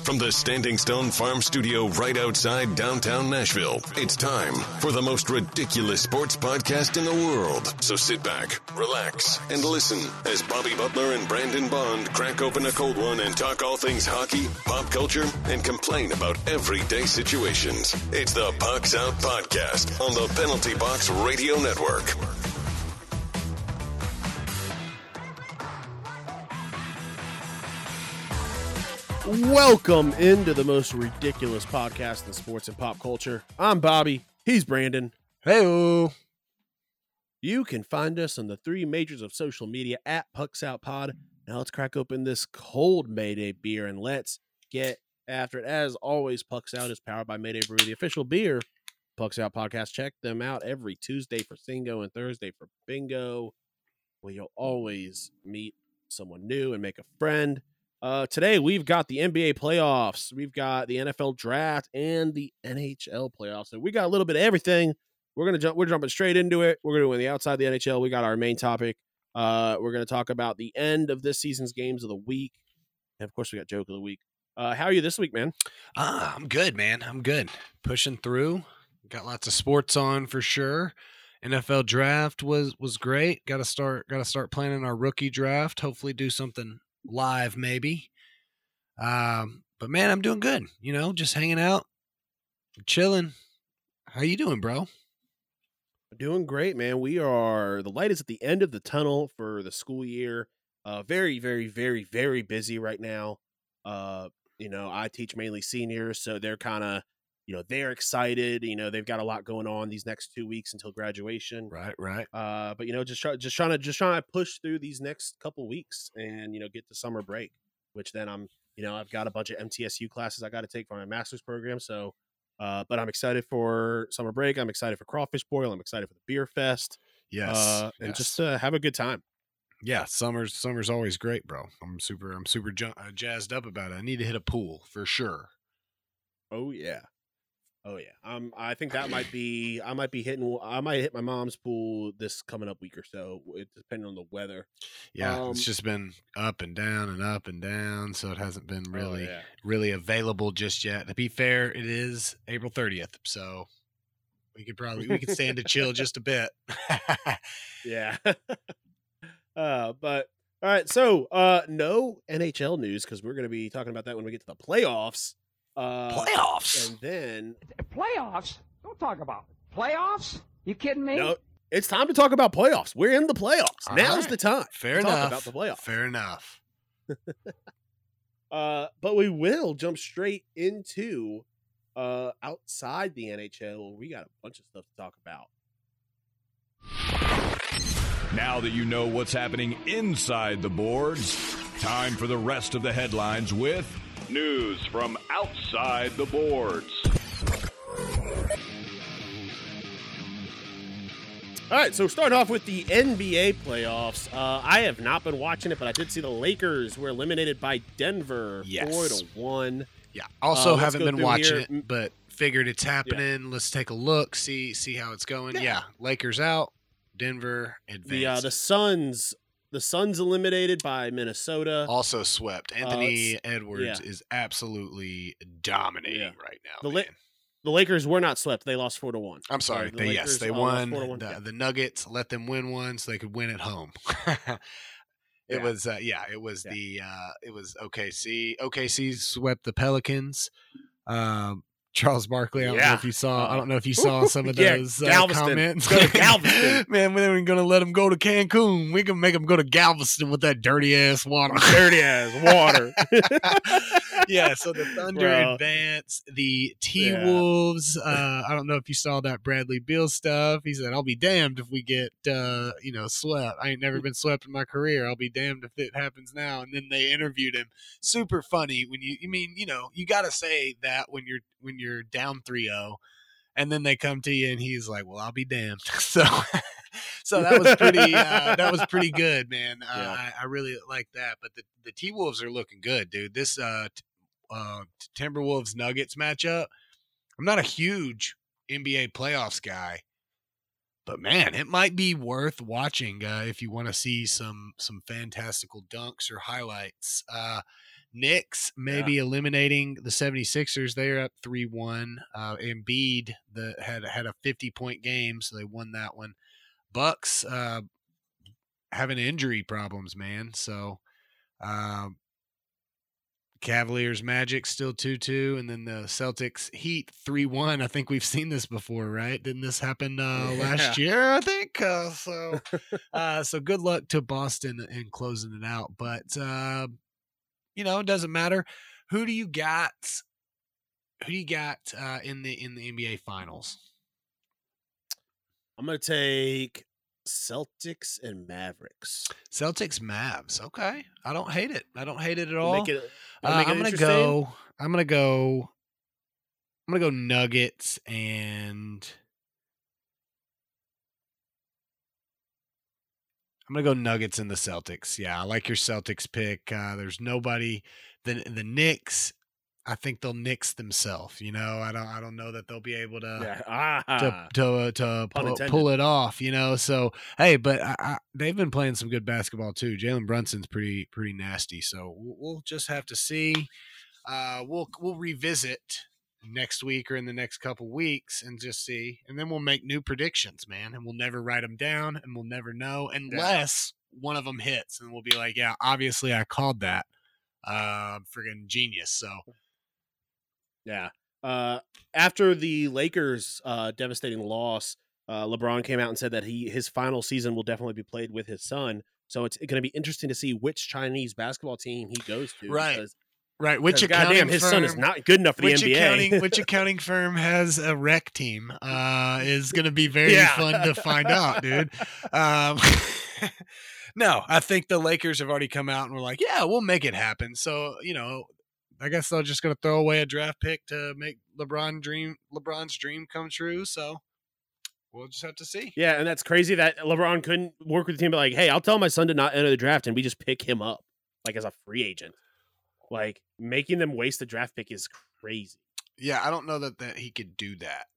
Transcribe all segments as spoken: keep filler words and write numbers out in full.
From the Standing Stone Farm Studio right outside downtown Nashville, it's time for the most ridiculous sports podcast in the world. So sit back, relax, and listen as Bobby Butler and Brandon Bond crack open a cold one and talk all things hockey, pop culture, and complain about everyday situations. It's the Pucks Out Podcast on the Penalty Box Radio Network. Welcome into the most ridiculous podcast in sports and pop culture. I'm Bobby. He's Brandon. Hey-o. You can find us on the three majors of social media at Pucks Out Pod. Now let's crack open this cold Mayday beer and let's get after it. As always, Pucks Out is powered by Mayday Brew, the official beer Pucks Out podcast. Check them out every Tuesday for Singo and Thursday for Bingo, where you'll always meet someone new and make a friend. Uh, today, we've got the N B A playoffs, we've got the N F L draft, and the N H L playoffs. So we got a little bit of everything. We're gonna jump. We're jumping straight into it. We're gonna do the outside the N H L. We got our main topic. Uh, we're gonna talk about the end of this season's games of the week, and of course, we got joke of the week. Uh, how are you this week, man? Ah, I'm good, man. I'm good. Pushing through. Got lots of sports on for sure. N F L draft was was great. Got to start. Got to start planning our rookie draft. Hopefully, do something live maybe. Um, but man, I'm doing good. You know, just hanging out, chilling. How you doing, bro? Doing great, man. We are, the light is at the end of the tunnel for the school year. Uh, very, very, very, very busy right now. Uh, you know, I teach mainly seniors, so they're kind of, you know, they're excited. You know, they've got a lot going on these next two weeks until graduation. Right, right. Uh, but you know, just try, just trying to just trying to push through these next couple weeks, and you know, get to summer break. Which then I'm, you know, I've got a bunch of M T S U classes I got to take for my master's program. So, uh, but I'm excited for summer break. I'm excited for Crawfish Boil. I'm excited for the Beer Fest. Yes, uh, and yes. just uh, have a good time. Yeah, summer's summer's always great, bro. I'm super I'm super ju- uh, jazzed up about it. I need to hit a pool for sure. Oh yeah. Oh yeah, um, I think that might be. I might be hitting. I might hit my mom's pool this coming up week or so, it, depending on the weather. Yeah, Um, it's just been up and down and up and down, so it hasn't been really, oh, yeah. really available just yet. To be fair, it is April thirtieth, so we could probably we could stand to chill just a bit. Yeah. uh, but all right, so uh, no N H L news because we're going to be talking about that when we get to the playoffs. Uh, Playoffs, and then playoffs. Don't talk about it. Playoffs. You kidding me? no, it's time to talk about playoffs. We're in the playoffs. All Now's right. the time. Fair to enough. Talk about the playoffs. Fair enough. Uh, but we will jump straight into uh outside the N H L. We got a bunch of stuff to talk about. Now that you know what's happening inside the boards, time for the rest of the headlines with news from outside the boards. All right, so starting off with the N B A playoffs. Uh, I have not been watching it, but I did see the Lakers were eliminated by Denver, Yes. four to one. Yeah. Also, Uh, let's haven't go been through watching here. it, but figured it's happening. Let's take a look, see see how it's going. Yeah. Yeah, Lakers out, Denver advanced. The uh, the Suns, the Suns eliminated by Minnesota. Also swept. Anthony it's- Edwards yeah. is absolutely dominating Yeah. right now. The La- man. The Lakers were not swept; they lost four to one. I'm sorry. the They, yes, Lakers, they uh, lost won. four to one. The, Yeah. the Nuggets let them win one so they could win at home. it Yeah. was uh, yeah, it was Yeah. the uh, it was O K C. O K C swept the Pelicans. Um, Charles Barkley. I don't know Yeah. if you saw. I Uh, don't know if you saw some of yeah, those uh, Galveston. comments. Go to Galveston. Man, we ain't gonna let them go to Cancun. We can make them go to Galveston with that dirty ass water. Dirty ass water. Yeah, so the Thunder Bro. advance. The T Yeah. Wolves. Uh, I don't know if you saw that Bradley Beal stuff. He said, "I'll be damned if we get uh, you know swept. I ain't never been swept in my career. I'll be damned if it happens now." And then they interviewed him. Super funny when you. I mean, you know, you got to say that when you're when you're down three oh, and then they come to you and he's like, "Well, I'll be damned." So. So that was pretty. Uh, that was pretty good, man. Uh, Yeah. I, I really like that. But the, the T Wolves are looking good, dude. This uh, t- uh, Timberwolves Nuggets matchup. I'm not a huge N B A playoffs guy, but man, it might be worth watching uh, if you want to see some some fantastical dunks or highlights. Uh, Knicks maybe yeah. eliminating the 76ers. They're up three one. Uh, Embiid the, had, had a fifty-point game, so they won that one. Bucks uh, having injury problems, man. So um, Cavaliers Magic still two two, and then the Celtics Heat three one. I think we've seen this before, right? Didn't this happen uh, yeah. last year, I think? Uh, so uh, so good luck to Boston in closing it out. But, uh, you know, it doesn't matter. Who do you got Who do you got uh, in the in the N B A Finals? I'm going to take Celtics and Mavericks. Celtics Mavs. Okay. I don't hate it. I don't hate it at all. Make it, uh, make it I'm going to go I'm going to go I'm going to go Nuggets and I'm going to go Nuggets and the Celtics. Yeah, I like your Celtics pick. Uh, there's nobody the the Knicks. I think they'll Knicks themselves. You know, I don't. I don't know that they'll be able to yeah. ah, to to, to pull, pull it off. You know, so hey, but I, I, they've been playing some good basketball too. Jalen Brunson's pretty pretty nasty. So we'll, we'll just have to see. Uh, we'll we'll revisit next week or in the next couple weeks and just see, and then we'll make new predictions, man. And we'll never write them down, and we'll never know unless yeah. one of them hits, and we'll be like, yeah, obviously I called that. Uh, friggin' genius. So. Yeah. Uh, after the Lakers' uh, devastating loss, uh, LeBron came out and said that he his final season will definitely be played with his son. So it's going to be interesting to see which Chinese basketball team he goes to. Right. Because, right. Which accounting goddamn, his firm, son is not good enough for the which N B A. Accounting, which accounting firm has a rec team uh, is going to be very yeah. fun to find out, dude. Um, no, I think the Lakers have already come out and were like, yeah, we'll make it happen. So, you know, I guess they're just going to throw away a draft pick to make LeBron dream LeBron's dream come true. So we'll just have to see. Yeah, and that's crazy that LeBron couldn't work with the team, but like, hey, I'll tell my son to not enter the draft, and we just pick him up like as a free agent. Like making them waste the draft pick is crazy. Yeah, I don't know that, that he could do that.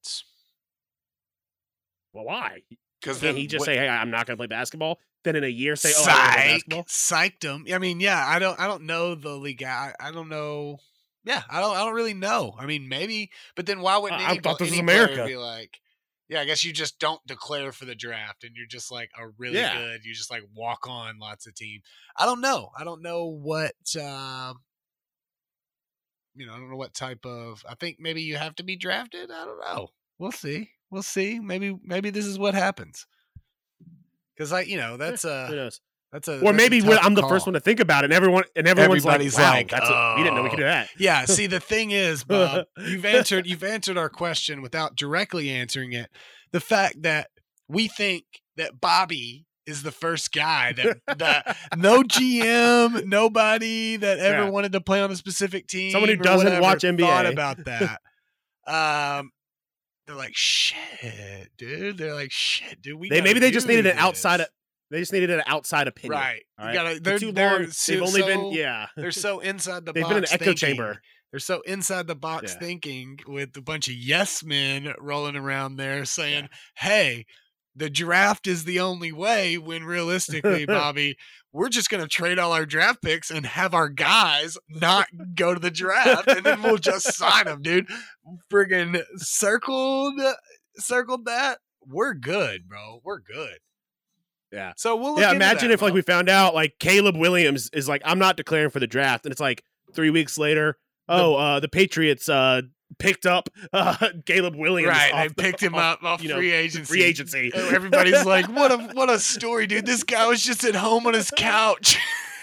Well, why? Because then he just what, say, "Hey, I'm not going to play basketball." Then in a year, say, "Oh, psych, I play basketball." Psyched him. I mean, yeah, I don't, I don't know the league. I, I don't know. Yeah, I don't, I don't really know. I mean, maybe, but then why wouldn't I any, thought this any was America be like? Yeah, I guess you just don't declare for the draft, and you're just like a really yeah. good. You just like walk on lots of teams. I don't know. I don't know what. Uh, you know, I don't know what type of. I think maybe you have to be drafted. I don't know. We'll see. We'll see. Maybe, maybe this is what happens. Because I, you know, that's a, who knows? That's a, or that's maybe a tough I'm the call. first one to think about it, and everyone, and everyone's Everybody's like, wow, like, that's oh. a, we didn't know we could do that. Yeah. See, the thing is, Bob, you've answered, you've answered our question without directly answering it. The fact that we think that Bobby is the first guy that, that no G M, nobody that ever yeah. wanted to play on a specific team, someone who doesn't whatever, watch N B A thought about that. um. They're like, shit, dude. They're like, shit, dude. We they maybe they just needed this. an outside. They just needed an outside opinion, right? All right? You gotta, they're, too they're long. so, They've only so, been yeah. They're so inside the They've box. been in an echo thinking. chamber. They're so inside the box yeah. thinking with a bunch of yes men rolling around there saying, yeah. "Hey, the draft is the only way." When realistically, Bobby, we're just gonna trade all our draft picks and have our guys not go to the draft, and then we'll just sign them, dude. Friggin' circled. Circled that, we're good, bro. We're good. Yeah. So we'll look yeah. into Imagine that, if bro. like we found out like Caleb Williams is like, I'm not declaring for the draft, and it's like three weeks later. Oh, the, uh, the Patriots uh picked up uh Caleb Williams. Right, off they the, picked him off, up off you know, free agency. Free agency. Everybody's like, what a what a story, dude. This guy was just at home on his couch.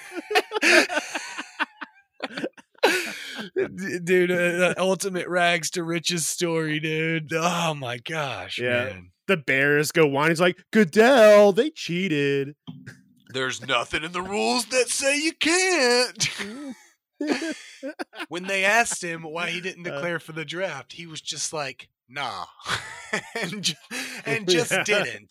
Dude, uh, ultimate rags to riches story, dude. Oh my gosh, yeah. man. The Bears go whine. He's like, Goodell, they cheated. There's nothing in the rules that say you can't. When they asked him why he didn't declare for the draft, he was just like, nah. and, ju- and just yeah. didn't.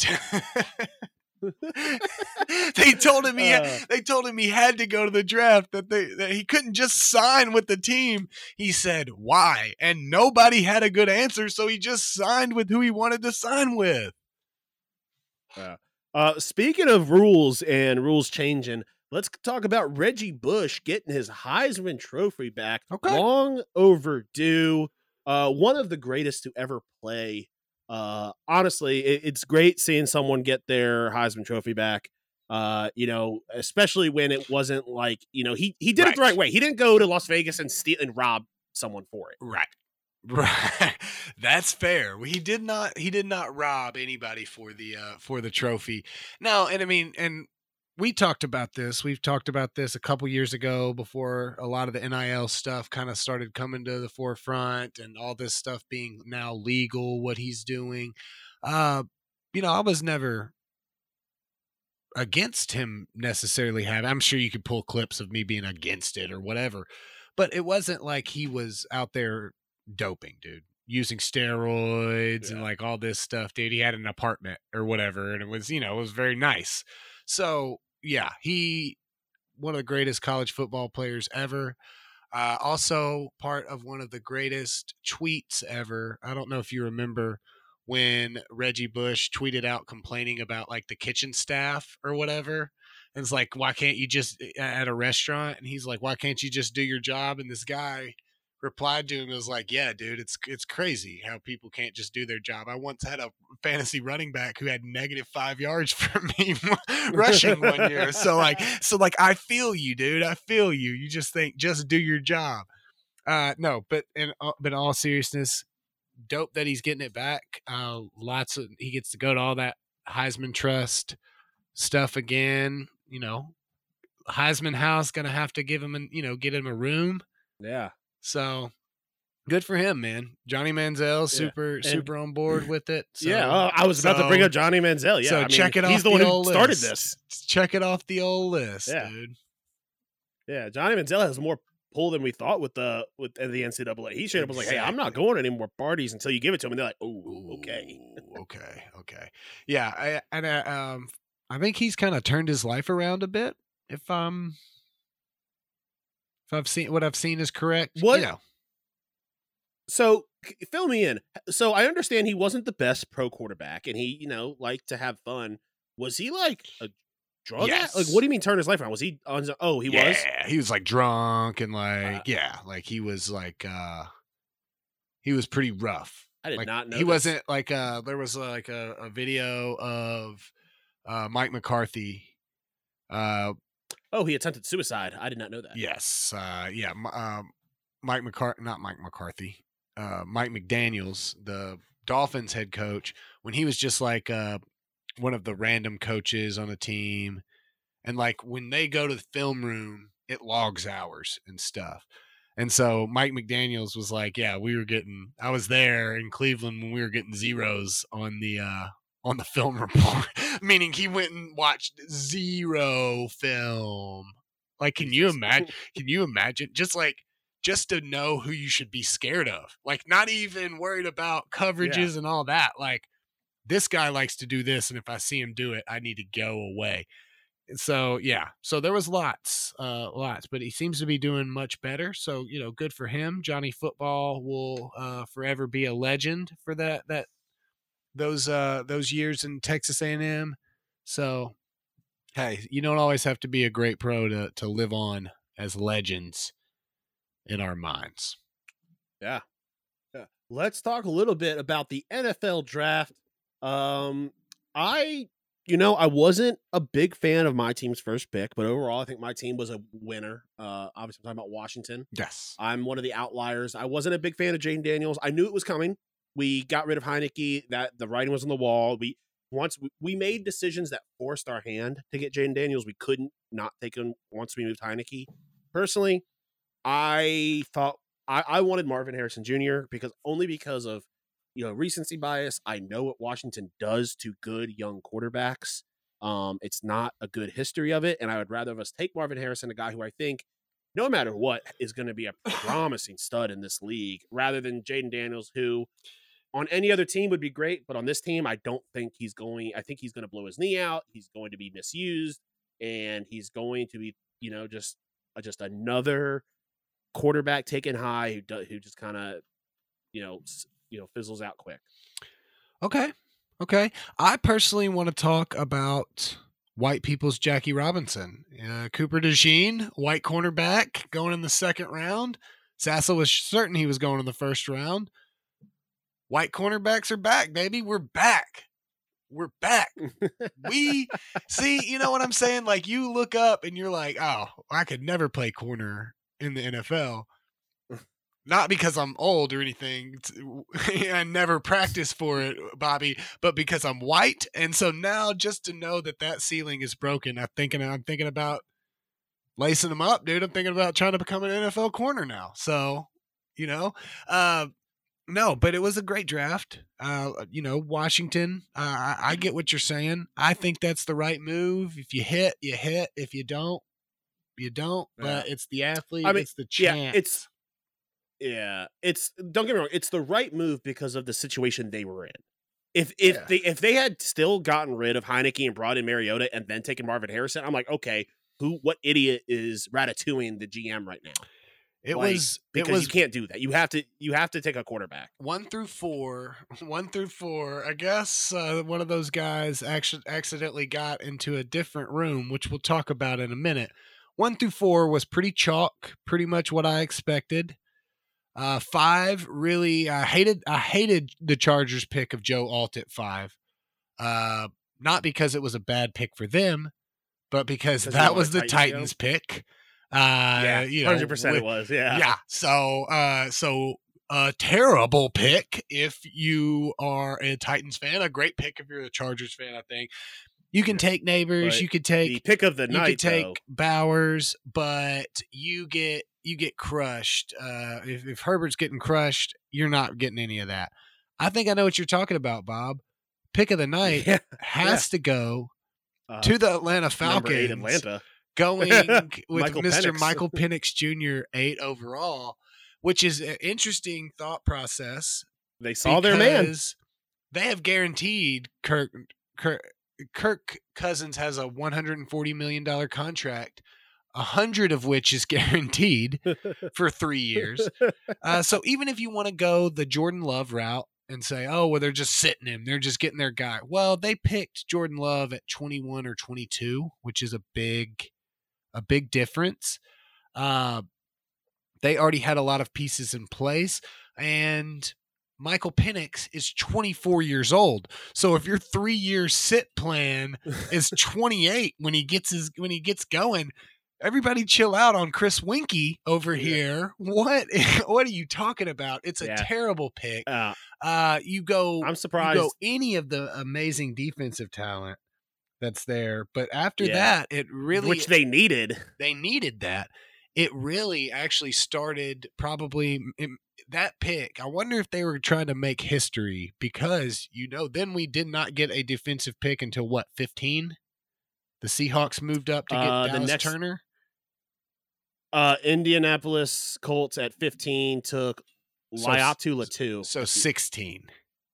they told him he uh, they told him he had to go to the draft, that they that he couldn't just sign with the team. He said why, and nobody had a good answer, so he just signed with who he wanted to sign with. Uh, uh, speaking of rules and rules changing, let's talk about Reggie Bush getting his Heisman Trophy back. Okay. Long overdue. Uh, one of the greatest to ever play. Uh, honestly, it, it's great seeing someone get their Heisman Trophy back. Uh, you know, especially when it wasn't like, you know, he he did Right. it the right way. He didn't go to Las Vegas and steal and rob someone for it. Right. Right. That's fair. He did not he did not rob anybody for the uh for the trophy. No, and I mean, and we talked about this. We've talked about this a couple years ago before a lot of the N I L stuff kind of started coming to the forefront and all this stuff being now legal, what he's doing. Uh, you know, I was never against him necessarily having. I'm sure you could pull clips of me being against it or whatever, but it wasn't like he was out there doping, dude, using steroids and Yeah. like all this stuff, dude. He had an apartment or whatever, and it was, you know, it was very nice. So yeah, he one of the greatest college football players ever. Uh, also part of one of the greatest tweets ever. I don't know if you remember when Reggie Bush tweeted out complaining about like the kitchen staff or whatever. And it's like, why can't you just at a restaurant? And he's like, why can't you just do your job? And this guy replied to him, it was like, yeah, dude, it's it's crazy how people can't just do their job. I once had a fantasy running back who had negative five yards for me rushing one year. So like, so like, I feel you, dude. I feel you. You just think, just do your job. Uh, no, but in but in all seriousness, dope that he's getting it back. Uh, lots of he gets to go to all that Heisman Trust stuff again. You know, Heisman House gonna have to give him a you know get him a room. Yeah. So good for him, man. Johnny Manziel, super And- super on board with it. So, yeah. Oh, I was about to bring so- up Johnny Manziel. Yeah. so I mean, check it he's off the the one who old started list. this. check it off the old list, Yeah. dude. Yeah. Johnny Manziel has more pull than we thought with the with the N C double A. He straight up was like, "Hey, I'm not Exactly. going to any more parties until you give it to him." And they're like, "Oh, okay." Ooh, okay, okay, yeah. I, and uh, um, I think he's kind of turned his life around a bit. If um, if I've seen what I've seen is correct, What- you know. So c- fill me in. So I understand he wasn't the best pro quarterback, and he, you know, liked to have fun. Was he like a drug? Yes. Yes. Like, what do you mean turn his life around? Was he on? Oh, he was. Yeah, he was like drunk and like Uh, yeah, like he was like uh, he was pretty rough. I did Like, not know he this. wasn't like uh, there was uh, like a, a video of uh Mike McCarthy. Uh, Oh, he attempted suicide. I did not know that. Yes. Uh, yeah. M- Um, Mike McCarthy, not Mike McCarthy, uh, Mike McDaniels, the Dolphins head coach, when he was just like uh, one of the random coaches on a team. And like when they go to the film room, it logs hours and stuff. And so Mike McDaniels was like, yeah, we were getting, I was there in Cleveland when we were getting zeros on the, uh, on the film report, meaning he went and watched zero film. Like, can you imagine? Can you imagine? Just like, just to know who you should be scared of. Like, not even worried about coverages and all that. Like, this guy likes to do this, and if I see him do it, I need to go away. And so, yeah. So there was lots, uh, lots, but he seems to be doing much better. So, you know, good for him. Johnny Football will uh, forever be a legend for that that those uh those years in Texas A and M. So hey, you don't always have to be a great pro to to live on as legends in our minds. Yeah. Yeah. Let's talk a little bit about the N F L draft. Um, I, you know, I wasn't a big fan of my team's first pick, but overall, I think my team was a winner. Uh, obviously, I'm talking about Washington. Yes. I'm one of the outliers. I wasn't a big fan of Jaden Daniels. I knew it was coming. We got rid of Heineke. That the writing was on the wall. We once we, we made decisions that forced our hand to get Jaden Daniels. We couldn't not take him once we moved Heineke. Personally, I thought I, I wanted Marvin Harrison Junior because only because of you know recency bias. I know what Washington does to good young quarterbacks. Um, it's not a good history of it, and I would rather of us take Marvin Harrison, a guy who I think, no matter what, is going to be a promising stud in this league, rather than Jaden Daniels, who on any other team would be great, but on this team, I don't think he's going. I think he's going to blow his knee out. He's going to be misused, and he's going to be, you know, just uh, just another quarterback taken high who do, who just kind of, you know, s- you know, fizzles out quick. Okay. Okay. I personally want to talk about white people's Jackie Robinson. Uh, Cooper DeJean, white cornerback, going in the second round. Sassel was certain he was going in the first round. White cornerbacks are back, baby. We're back. We're back. We see, you know what I'm saying? Like, you look up and you're like, oh, I could never play corner in the N F L. Not because I'm old or anything. I never practiced for it, Bobby, but because I'm white. And so now just to know that that ceiling is broken, I'm thinking, I'm thinking about lacing them up, dude. I'm thinking about trying to become an N F L corner now. So, you know, uh, no, but it was a great draft. Uh, you know, Washington, uh, I, I get what you're saying. I think that's the right move. If you hit, you hit. If you don't, you don't. But Yeah. it's the athlete. I mean, it's the chance. Yeah, it's yeah, it's don't get me wrong. It's the right move because of the situation they were in. If if Yeah. they if they had still gotten rid of Heineke and brought in Mariota and then taken Marvin Harrison, I'm like, okay, who what idiot is ratatouilleing the G M right now? It Like, was because it was you can't do that. You have to you have to take a quarterback. one through four. One through four. I guess uh, one of those guys actually accidentally got into a different room, which we'll talk about in a minute. One through four was pretty chalk, pretty much what I expected. Uh, five really, I hated. I hated the Chargers pick of Joe Alt at five. Uh, not because it was a bad pick for them, but because Because that you was the wanted Titans, Titans pick. Uh, Yeah, you know, hundred percent with- it was. Yeah, yeah. So, uh, so a terrible pick if you are a Titans fan. A great pick if you're a Chargers fan. I think you can take Neighbors. But You could the take pick of the you night. could take though, Bowers, but you get you get crushed. Uh, if, if Herbert's getting crushed, you're not getting any of that. I think I know what you're talking about, Bob. Pick of the night yeah, has to go uh, to the Atlanta number eight Falcons. Atlanta. Going with Michael Mister Penix. Michael Penix Junior eight overall, which is an interesting thought process. They saw their man. because They have guaranteed Kirk, Kirk Kirk Cousins has a one hundred forty million dollars contract, a hundred of which is guaranteed for three years. Uh, so even if you want to go the Jordan Love route and say, oh, well, they're just sitting him, they're just getting their guy. Well, they picked Jordan Love at twenty-one or twenty-two, which is a big, a big difference. Uh, they already had a lot of pieces in place, and Michael Penix is twenty-four years old. So if your three-year sit plan is twenty-eight when he gets his when he gets going, everybody chill out on Chris Winkie over Yeah. here. What what are you talking about? It's a Yeah. terrible pick. Uh, Uh, you go I'm you surprised. go any of the amazing defensive talent that's there, but after Yeah. that, it really which they needed. they needed that. It really actually started probably in, that pick. I wonder if they were trying to make history because, you know, then we did not get a defensive pick until what, fifteen? The Seahawks moved up to get Uh, the Dallas next- Turner. Uh, Indianapolis Colts at fifteen took So- Laiatu Latu. So sixteen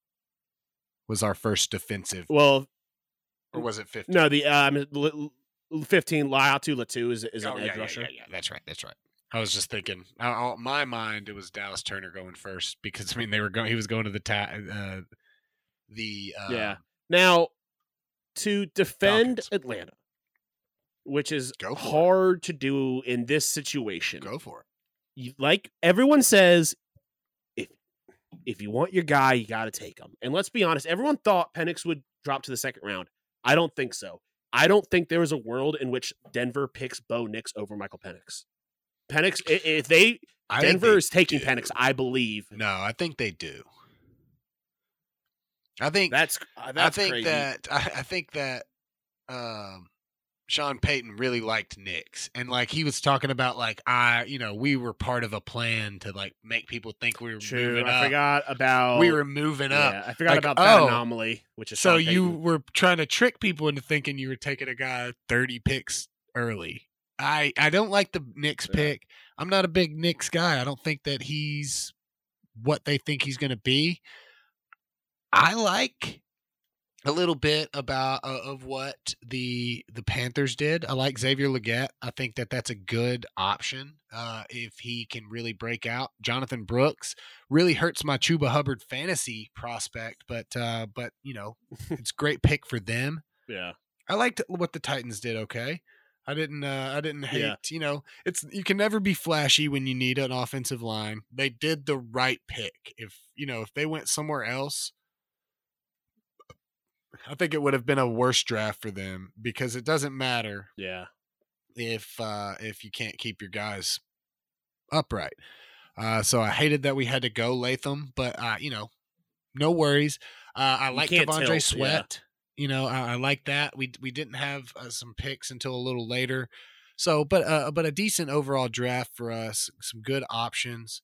was our first defensive, Well, or was it fifteen? no, the um, l- l- fifteen Laiatu Latu is is an Oh, edge yeah, yeah, rusher. yeah, yeah, that's right. That's right. I was just thinking. I, I, my mind, it was Dallas Turner going first because I mean they were going. He was going to the ta- uh, the uh, Yeah. Now, to defend Falcons. Atlanta, which is Go for it. hard to do in this situation, Go for it. you, like everyone says, if if you want your guy, you got to take him. And let's be honest, everyone thought Penix would drop to the second round. I don't think so. I don't think there is a world in which Denver picks Bo Nix over Michael Penix. Penix, i- if they I think Denver they is taking do. Penix, I believe. No, I think they do. I think That's uh, that's I think crazy. that I, I think that um, Sean Payton really liked Knicks, and like he was talking about, like I, you know, we were part of a plan to like make people think we were True. moving I up. forgot about we were moving up. Yeah, I forgot Like, about that oh, anomaly, which is So Sean you Payton. were trying to trick people into thinking you were taking a guy thirty picks early. I I don't like the Knicks Yeah. pick. I'm not a big Knicks guy. I don't think that he's what they think he's going to be. I like a little bit about uh, of what the the Panthers did. I like Xavier Legette. I think that that's a good option uh, if he can really break out. Jonathan Brooks really hurts my Chuba Hubbard fantasy prospect, but uh, but you know it's a great pick for them. Yeah. I liked what the Titans did. Okay. I didn't. Uh, I didn't hate. Yeah. You know, it's you can never be flashy when you need an offensive line. They did the right pick. If you know, if they went somewhere else, I think it would have been a worse draft for them because it doesn't matter Yeah. if uh, if you can't keep your guys upright. Uh, so I hated that we had to go Latham, but uh, you know, no worries. Uh, I You like can't Devondre tilt, Sweat. You know, I, I like that. We we didn't have uh, some picks until a little later, so but uh, but a decent overall draft for us. Some good options.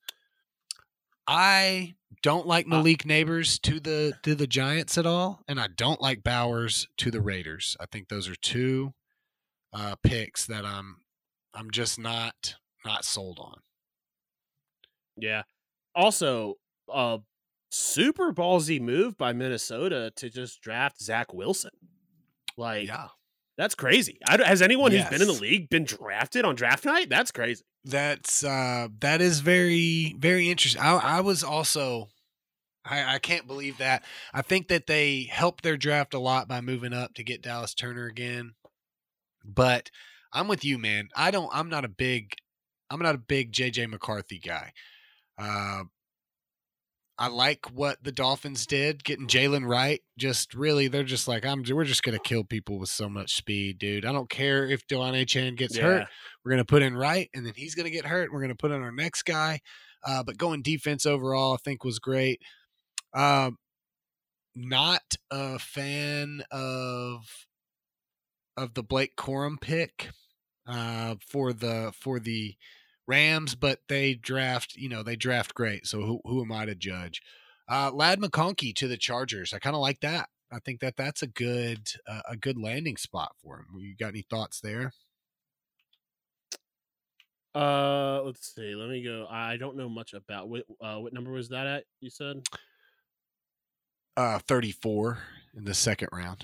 I don't like Uh, Malik Neighbors to the to the Giants at all, and I don't like Bowers to the Raiders. I think those are two uh, picks that I'm I'm just not not sold on. Yeah. Also, uh, super ballsy move by Minnesota to just draft Zach Wilson. Like, Yeah. that's crazy. I, don't- has anyone who's been in the Yes. league been drafted on draft night? That's crazy. That's uh that is very very interesting. I I was also I, I can't believe that. I think that they helped their draft a lot by moving up to get Dallas Turner again. But I'm with you, man. I don't I'm not a big I'm not a big J J McCarthy guy. Uh I like what the Dolphins did, getting Jalen Wright. Just really, they're just like, I'm. We're just gonna kill people with so much speed, dude. I don't care if De'Von Achane gets Yeah. hurt. We're gonna put in Wright, and then he's gonna get hurt. We're gonna put in our next guy. Uh, but going defense overall, I think was great. Um, not a fan of of the Blake Corum pick uh, for the for the Rams, but they draft, you know, they draft great. So who who am I to judge? Uh, Lad McConkey to the Chargers. I kind of like that. I think that that's a good uh, a good landing spot for him. You got any thoughts there? Uh, let's see. Let me go. I don't know much about what. Uh, what number was that at? You said. Uh, thirty-four in the second round.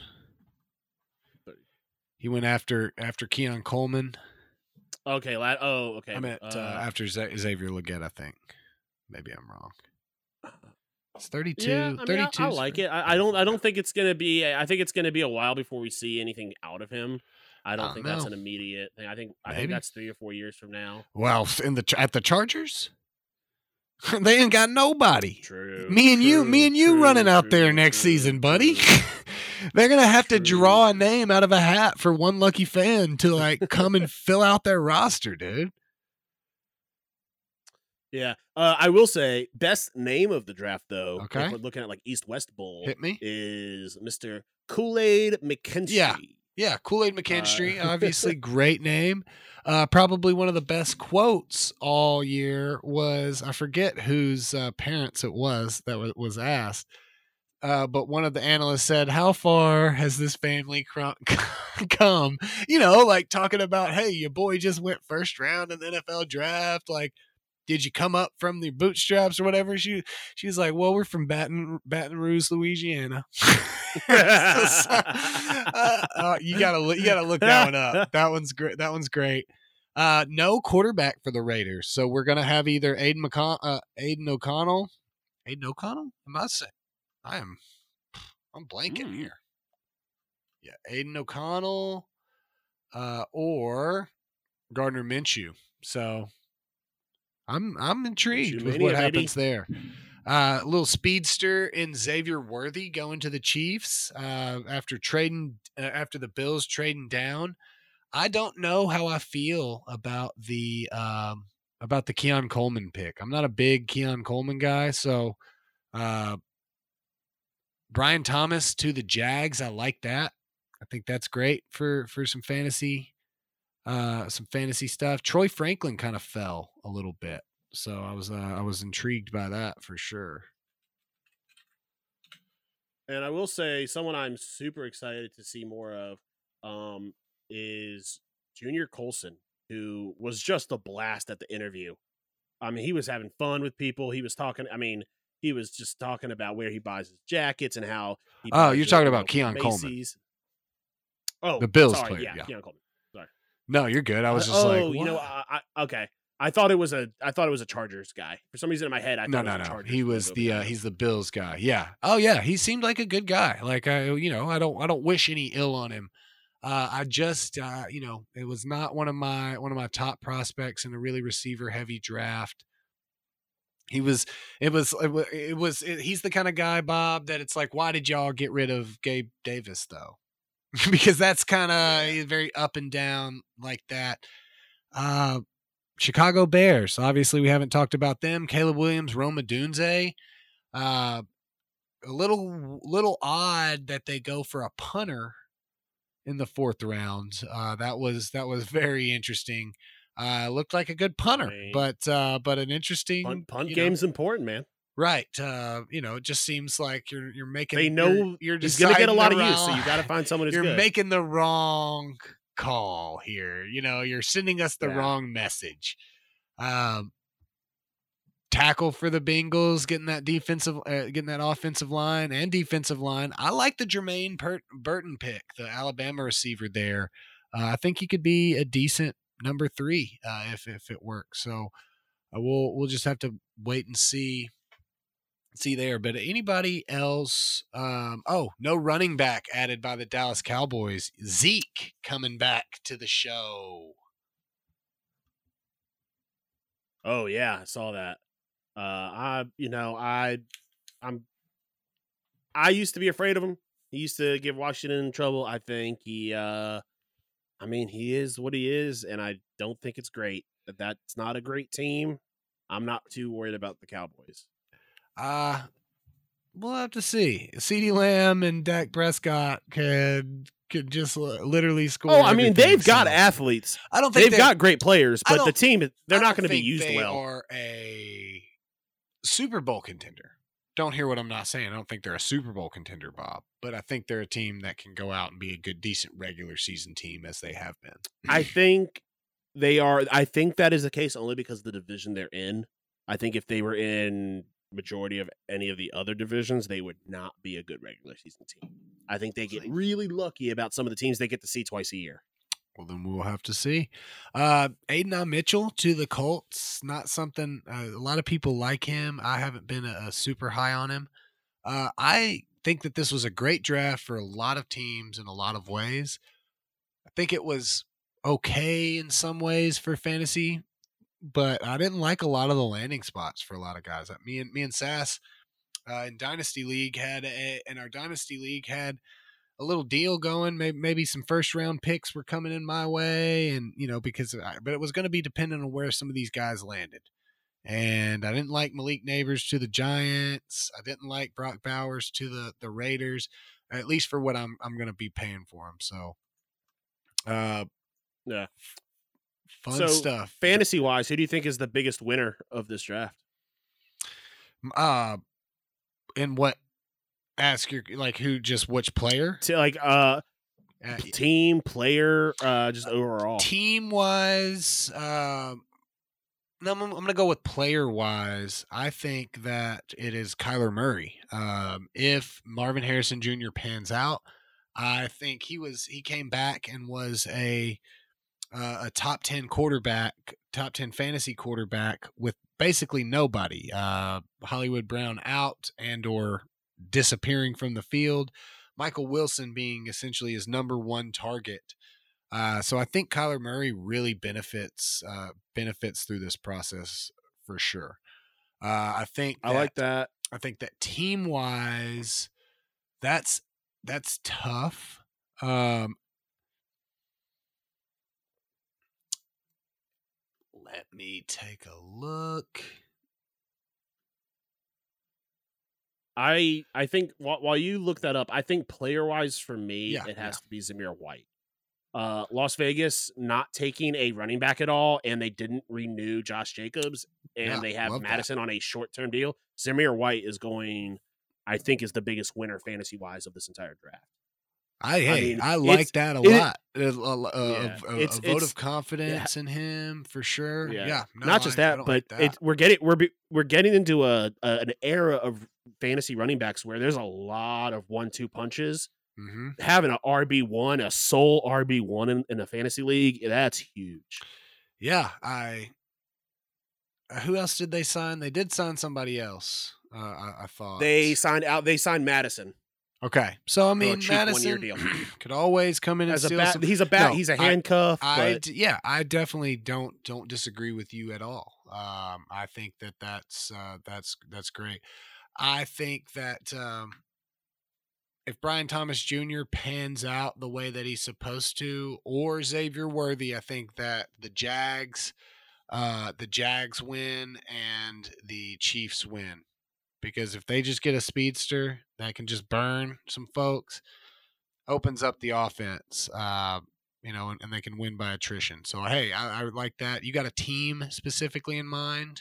He went after after Keon Coleman. Okay. La- oh, okay. I meant uh, Uh, after Z- Xavier Legette, I think. Maybe I'm wrong. It's thirty-two. yeah, I, mean, I, thirty-two. I like it. I, I don't. I don't think it's gonna be. I think it's gonna be a while before we see anything out of him. I don't I think don't that's know. an immediate thing. I think. I Maybe. think that's three or four years from now. Well, in the at the Chargers, they ain't got nobody. True. Me and you, true, me and you true, running out true, there next true, season, buddy. true. They're gonna have to True. draw a name out of a hat for one lucky fan to like come and fill out their roster, dude. Yeah. Uh, I will say, best name of the draft though. Okay. If we're looking at like East West Bowl, Hit me. is Mister Kool-Aid McKinstry. Yeah. Yeah, Kool-Aid McKinstry, Uh, obviously great name. Uh, probably one of the best quotes all year was, I forget whose uh, parents it was that w- was asked, uh, but one of the analysts said, how far has this family cr- come? You know, like talking about, hey, your boy just went first round in the N F L draft. Like, did you come up from the bootstraps or whatever? She she was like, well, we're from Baton Baton Rouge, Louisiana. So, uh, uh, you gotta look, you gotta look that one up. That one's great. That one's great. Uh, no quarterback for the Raiders, so we're gonna have either Aiden McCon- uh, Aiden O'Connell. Aiden O'Connell? Am I saying? I am. I'm blanking Hmm. here. Yeah, Aiden O'Connell, uh, or Gardner Minshew. So I'm I'm intrigued with Minshew-mania, what baby. happens there. Uh, a little speedster in Xavier Worthy going to the Chiefs uh, after trading uh, after the Bills trading down. I don't know how I feel about the um, about the Keon Coleman pick. I'm not a big Keon Coleman guy, so uh, Brian Thomas to the Jags. I like that. I think that's great for for some fantasy uh, some fantasy stuff. Troy Franklin kind of fell a little bit. So I was uh, I was intrigued by that for sure. And I will say, someone I'm super excited to see more of um, is Junior Colson, who was just a blast at the interview. I mean, he was having fun with people. He was talking. I mean, he was just talking about where he buys his jackets and how. He Oh, buys you're it, talking you about know, Keon Coleman. Macy's. Oh, The Bills sorry, player, Yeah, yeah. Keon Coleman. Sorry. No, you're good. I was Uh, just oh, like, you know, what? I, I, okay. I thought it was a. I thought it was a Chargers guy. For some reason in my head, I thought no, it no, was a no. Chargers He logo was the uh, behind him. he's the Bills guy. Yeah. Oh yeah, he seemed like a good guy. Like I, you know, I don't I don't wish any ill on him. Uh, I just, uh, you know, it was not one of my one of my top prospects in a really receiver heavy draft. He was, it was, it was, it was it, he's the kind of guy, Bob, that it's like, why did y'all get rid of Gabe Davis though? Because that's kind of yeah. very up and down like that. Uh, Chicago Bears. Obviously, we haven't talked about them. Caleb Williams, Rome Odunze. Uh, a little, little odd that they go for a punter in the fourth round. Uh, that was that was very interesting. Uh, looked like a good punter, I mean, but uh, but an interesting punt, punt you game's know, important, man. Right. Uh, you know, it just seems like you're you're making. They know you're, you're he's going to get a lot of wrong, use, so you got to find someone who's You're good. making the wrong call here. You know, you're sending us the yeah. wrong message. Um, tackle for the Bengals, getting that defensive, uh, getting that offensive line and defensive line. I like the Jermaine Pert- Burton pick, the Alabama receiver there. Uh, I think he could be a decent number three uh, if if it works. So uh, we'll we'll just have to wait and see see there. But anybody else? Um, oh, no running back added by the Dallas Cowboys. Zeke coming back to the show. Oh yeah, I saw that. Uh, I, you know, I, I'm, I used to be afraid of him. He used to give Washington trouble. I think he, uh, I mean, he is what he is, and I don't think it's great. That's not a great team. I'm not too worried about the Cowboys. Uh, we'll have to see. CeeDee Lamb and Dak Prescott could could just literally score. Oh, I mean, everything, they've got so. athletes. I don't think they've got great players, but the team, they're not going to be used they well. They are a Super Bowl contender. Don't hear what I'm not saying. I don't think they're a Super Bowl contender, Bob, but I think they're a team that can go out and be a good, decent regular season team as they have been. I think they are. I think that is the case only because of the division they're in. I think if they were in majority of any of the other divisions, they would not be a good regular season team. I think they get really lucky about some of the teams they get to see twice a year. Well, then we'll have to see. Uh, Aiden Mitchell to the Colts. Not something uh, a lot of people like him. I haven't been a, a super high on him. Uh, I think that this was a great draft for a lot of teams in a lot of ways. I think it was okay in some ways for fantasy, but I didn't like a lot of the landing spots for a lot of guys. Me and me and Sass uh, in Dynasty League had a, in our Dynasty League had a little deal going. Maybe, maybe some first round picks were coming in my way, and you know because I, but it was going to be dependent on where some of these guys landed. And I didn't like Malik Neighbors to the Giants. I didn't like Brock Bowers to the the Raiders, at least for what I'm I'm going to be paying for him. So, uh, yeah, fun so, stuff. Fantasy wise, who do you think is the biggest winner of this draft? Uh, in what? Ask your like who just which player to like uh, uh team player uh just overall team wise. Um, no, I'm, I'm gonna go with player wise. I think that it is Kyler Murray. Um, if Marvin Harrison Junior pans out, I think he was he came back and was a uh, a top ten quarterback, top ten fantasy quarterback with basically nobody. Uh, Hollywood Brown out and or disappearing from the field, Michael Wilson being essentially his number one target. Uh, so I think Kyler Murray really benefits uh, benefits through this process for sure. Uh, I think that, I like that. I think that team wise, that's that's tough. Um, let me take a look. I I think while, while you look that up, I think player wise for me, yeah, it has yeah. to be Zamir White. Uh, Las Vegas not taking a running back at all, and they didn't renew Josh Jacobs, and Yeah, they have love Madison that. on a short term deal. Zamir White is going, I think, is the biggest winner fantasy wise of this entire draft. I hey, I, mean, I like it's, that a it, lot. A, a, a, yeah, a, it's, a vote it's, of confidence yeah. in him for sure. Yeah, yeah no, not just I, that, I but like that. It, we're getting we're we're getting into a, a an era of fantasy running backs where there's a lot of one two punches. Mm-hmm. Having an R B one, a sole R B one in, in a fantasy league, that's huge. Yeah, I. Uh, who else did they sign? They did sign somebody else. Uh, I, I thought they signed out. They signed Madison. Okay, so I a mean, cheap one-year Madison deal. could always come in and As a steal bat, some. he's a bat. No, he's a I- handcuff. I but d- yeah, I definitely don't don't disagree with you at all. Um, I think that that's uh, that's that's great. I think that um, if Brian Thomas Junior pans out the way that he's supposed to, or Xavier Worthy, I think that the Jags, uh, the Jags win and the Chiefs win. Because if they just get a speedster that can just burn some folks, opens up the offense, uh, you know, and, and they can win by attrition. So, hey, I, I would like that. You got a team specifically in mind?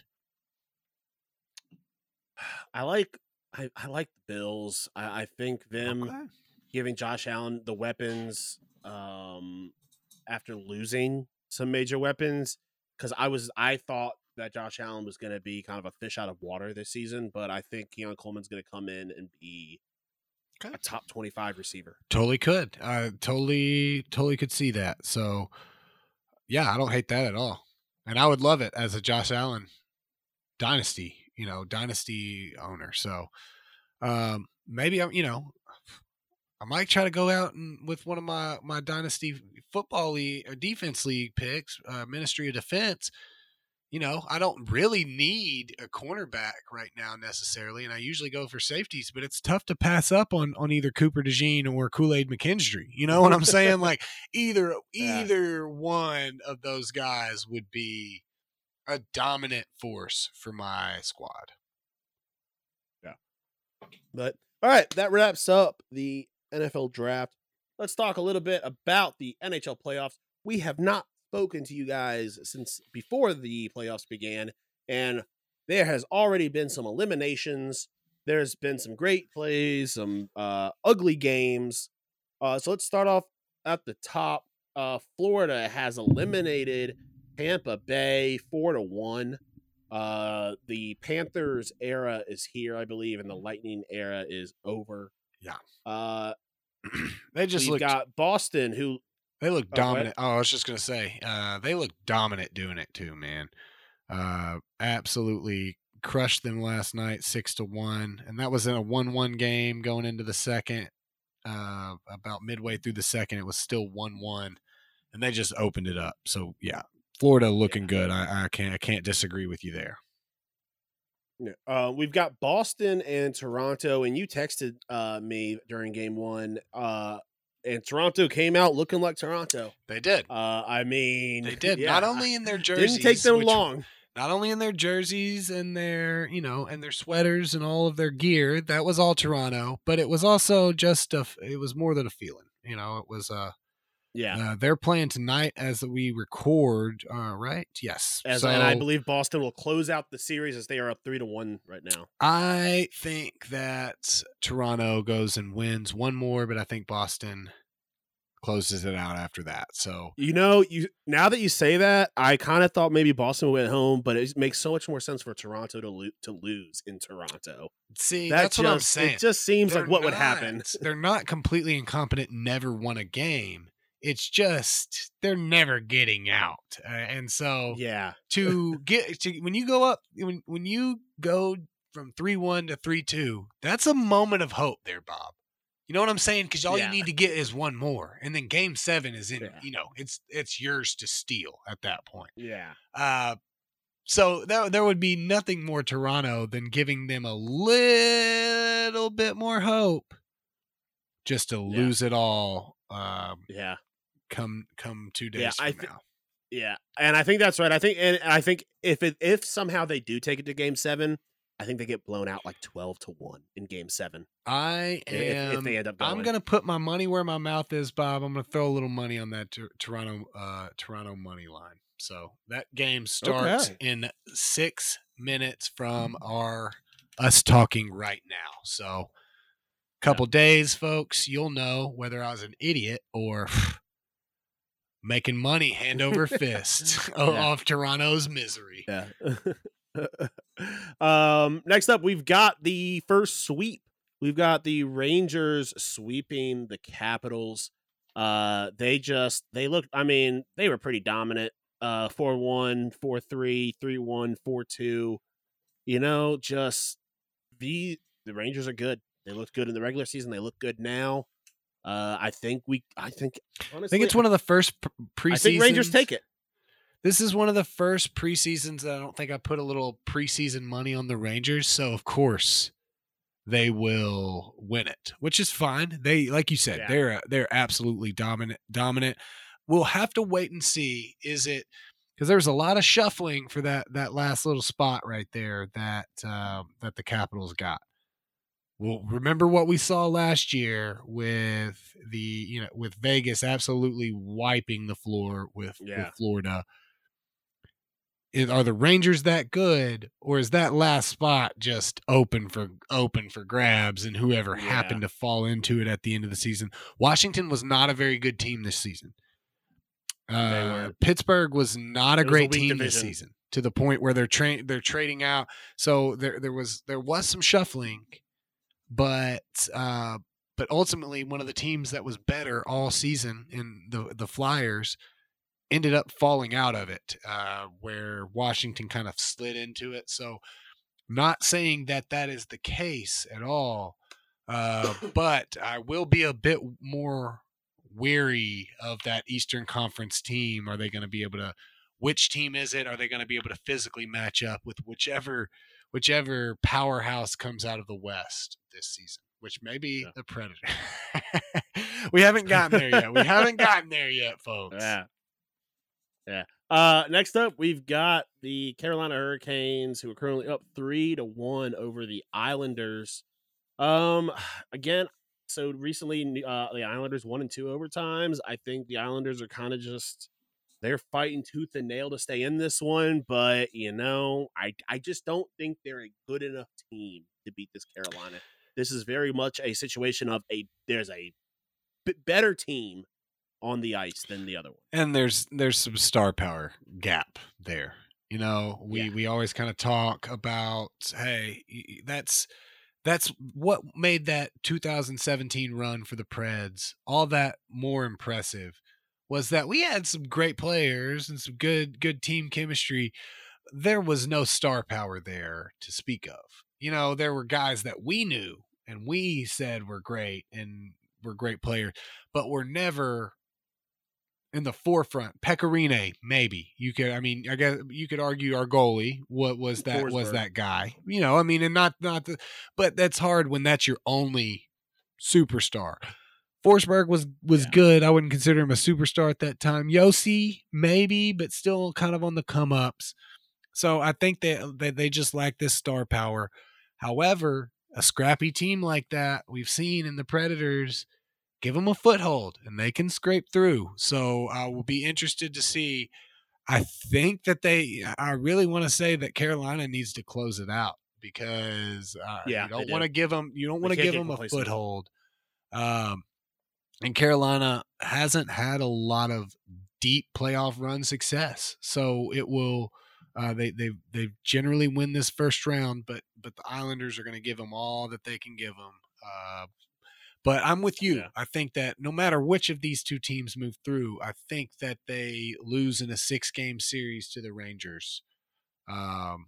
I like I, I like the Bills. I, I think them Okay. giving Josh Allen the weapons um, after losing some major weapons, because I was I thought that Josh Allen was going to be kind of a fish out of water this season, but I think Keon Coleman's going to come in and be Okay. a top twenty-five receiver. Totally could. I totally, totally could see that. So, yeah, I don't hate that at all. And I would love it as a Josh Allen dynasty, you know, dynasty owner. So, um, maybe I'm, you know, I might try to go out and with one of my my dynasty football league or defense league picks, uh, Ministry of Defense. You know, I don't really need a cornerback right now necessarily, and I usually go for safeties, but it's tough to pass up on on either Cooper DeJean or Kool-Aid McKinstry. You know what I'm saying? Like either Yeah. either one of those guys would be a dominant force for my squad. But all right, that wraps up the N F L draft. Let's talk a little bit about the N H L playoffs. We have not spoken to you guys since before the playoffs began, and there has already been some eliminations. There's been some great plays, some uh, ugly games. Uh, so let's start off at the top. Uh, Florida has eliminated Tampa Bay four to one. Uh, the Panthers era is here, I believe, and the Lightning era is over. Yeah. Uh, They just we've look got Boston, who they look Oh, go ahead. dominant. Oh, I was just gonna say, uh, they look dominant doing it too, man. Uh, absolutely crushed them last night, six to one, and that was in a one-one game going into the second. Uh, about midway through the second, it was still one-one, and they just opened it up. So yeah, Florida looking Yeah. good. I, I can't I can't disagree with you there. uh, we've got Boston and Toronto, and you texted uh, me during game one, uh, and Toronto came out looking like Toronto. They did. Uh, I mean, They did. yeah, Not only in their jerseys, didn't take them which- long. Not only in their jerseys and their, you know, and their sweaters and all of their gear, that was all Toronto, but it was also just a, it was more than a feeling, you know, it was, uh, Yeah, uh they're playing tonight as we record, uh, right? Yes. as so and I believe Boston will close out the series as they are up three to one right now. I think that Toronto goes and wins one more, but I think Boston closes it out after that. So You know, you now that you say that, I kind of thought maybe Boston went home, but it makes so much more sense for Toronto to lo- to lose in Toronto. see, That that's just, what I'm saying. It just seems They're like what would not- happen. They're not completely incompetent, never won a game. It's just they're never getting out. Uh, and so Yeah, to get to when you go up when when you go from three one to three two, that's a moment of hope there, Bob. You know what I'm saying? Because all Yeah. you need to get is one more, and then game seven is in. Yeah. You know, it's it's yours to steal at that point. yeah. Uh, so there there would be nothing more Toronto than giving them a little bit more hope, just to Yeah. lose it all. Um, Yeah, come come two days Yeah, from I thi- now. yeah, and I think that's right. I think, and I think if it if somehow they do take it to Game Seven, I think they get blown out like twelve to one in Game Seven. I If- if am. they end up I'm going. gonna put my money where my mouth is, Bob. I'm gonna throw a little money on that Tor- Toronto uh, Toronto money line. So that game starts Okay. in six minutes from our us talking right now. So, couple days, folks, you'll know whether I was an idiot or making money hand over fist Yeah. off Toronto's misery. Yeah. um. Next up, we've got the first sweep. We've got the Rangers sweeping the Capitals. Uh, they just they looked. I mean, they were pretty dominant. Uh, four one, four three, three one, four two. You know, just the the Rangers are good. They looked good in the regular season. They look good now. Uh, I think we. I think honestly, I think it's one of the first pre- preseasons. I think Rangers take it. This is one of the first preseasons that I don't think I put a little preseason money on the Rangers. So of course they will win it, which is fine. They, like you said, Yeah. they're they're absolutely dominant. Dominant. We'll have to wait and see. Is it because there was a lot of shuffling for that that last little spot right there that um, that the Capitals got. Well, remember what we saw last year with the you know with Vegas absolutely wiping the floor with, Yeah. with Florida. Is, are the Rangers that good, or is that last spot just open for open for grabs and whoever Yeah. happened to fall into it at the end of the season? Washington was not a very good team this season. Uh, weren't. Pittsburgh was not a It was a great weak team this division. season to the point where they're tra- they're trading out. So there there was there was some shuffling, but uh, but ultimately one of the teams that was better all season in the the Flyers ended up falling out of it, uh, where Washington kind of slid into it. So not saying that that is the case at all, uh, but I will be a bit more wary of that Eastern Conference team. Are they going to be able to, which team is it? Are they going to be able to physically match up with whichever, whichever powerhouse comes out of the West this season, which may be Yeah. the Predator. We haven't gotten there yet. We haven't gotten there yet, folks. Yeah. Yeah. Uh, next up, we've got the Carolina Hurricanes, who are currently up three to one over the Islanders. Um, again, so recently, uh, the Islanders won in two overtimes. I think the Islanders are kind of just they're fighting tooth and nail to stay in this one, but you know, I I just don't think they're a good enough team to beat this Carolina. This is very much a situation of a there's a b- better team on the ice than the other one. And there's there's some star power gap there. You know, we Yeah. we always kind of talk about, hey, y- that's that's what made that two thousand seventeen run for the Preds all that more impressive, was that we had some great players and some good good team chemistry. There was no star power there to speak of. You know, there were guys that we knew and we said were great and were great players, but were never in the forefront. Pecorine, maybe you could. I mean, I guess you could argue our goalie. What was that? Was Forsberg. that guy? You know, I mean, and not not the, but that's hard when that's your only superstar. Forsberg was was Yeah. good. I wouldn't consider him a superstar at that time. Yossi, maybe, but still kind of on the come ups. So I think they, they they just lack this star power. However, a scrappy team like that we've seen in the Predators, give them a foothold and they can scrape through. So I will be interested to see. I think that they, I really want to say that Carolina needs to close it out because uh, Yeah, you don't they want to do. give them, you don't They want to can't give get them a complacent. foothold. Um, and Carolina hasn't had a lot of deep playoff run success. So it will, uh, they, they, they generally win this first round, but, but the Islanders are going to give them all that they can give them. Uh, But I'm with you. Yeah. I think that no matter which of these two teams move through, I think that they lose in a six-game series to the Rangers. Um,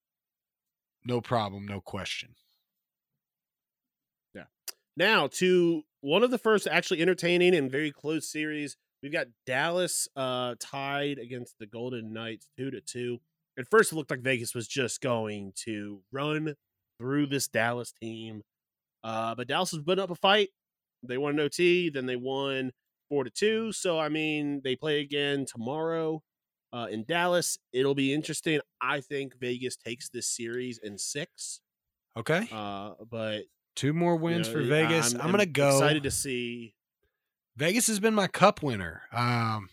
no problem, no question. Now to one of the first actually entertaining and very close series. We've got Dallas uh, tied against the Golden Knights two to two. At first, it looked like Vegas was just going to run through this Dallas team, uh, but Dallas was putting up a fight. They won an O T, then they won four to two. So I mean, they play again tomorrow uh, in Dallas. It'll be interesting. I think Vegas takes this series in six. Okay. Uh, but Two more you wins know, for Vegas. I'm, I'm, going to go. Excited to see. Vegas has been my cup winner. Um,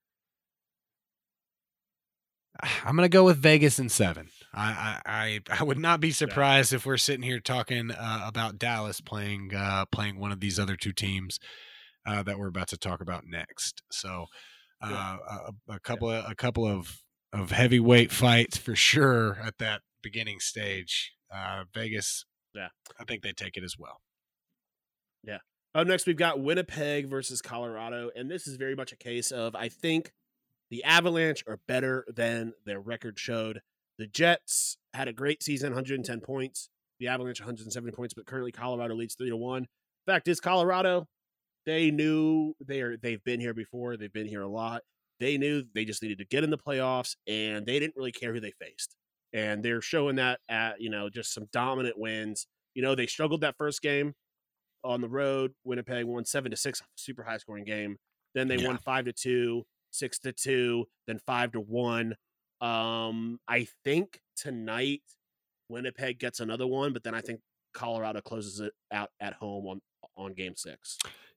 I'm going to go with Vegas in seven. I, I, I, I would not be surprised if we're sitting here talking uh, about Dallas playing uh, playing one of these other two teams uh, that we're about to talk about next. So uh, Yeah. a, a couple of a couple of, of heavyweight fights for sure at that beginning stage. Uh, Vegas, Yeah. I think they take it as well. Up next, we've got Winnipeg versus Colorado, and this is very much a case of I think the Avalanche are better than their record showed. The Jets had a great season, one hundred ten points. the Avalanche one hundred seventy points, but currently Colorado leads three to one. Fact is, Colorado, they knew they are they've been here before. They've been here a lot. They knew they just needed to get in the playoffs, and they didn't really care who they faced. And they're showing that at, you know, just some dominant wins. You know, they struggled that first game on the road. Winnipeg won seven to six, super high scoring game. Then they Yeah. won five to two, six to two, then five to one. Um, I think tonight Winnipeg gets another one, but then I think Colorado closes it out at home on on game six.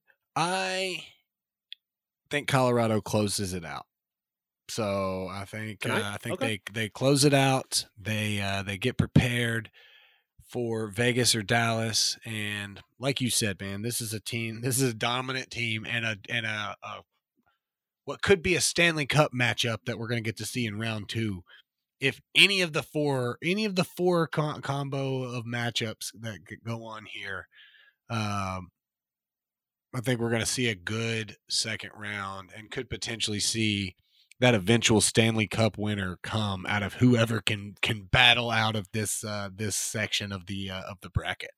I think Colorado closes it out. So I think uh, Tonight? I think Okay. they they close it out. They uh, they get prepared for Vegas or Dallas, and like you said, man, this is a team. This is a dominant team, and a and a, a what could be a Stanley Cup matchup that we're going to get to see in round two. If any of the four, any of the four com- combo of matchups that could go on here, um, I think we're going to see a good second round and could potentially see that eventual Stanley Cup winner come out of whoever can can battle out of this uh, this section of the uh, of the bracket.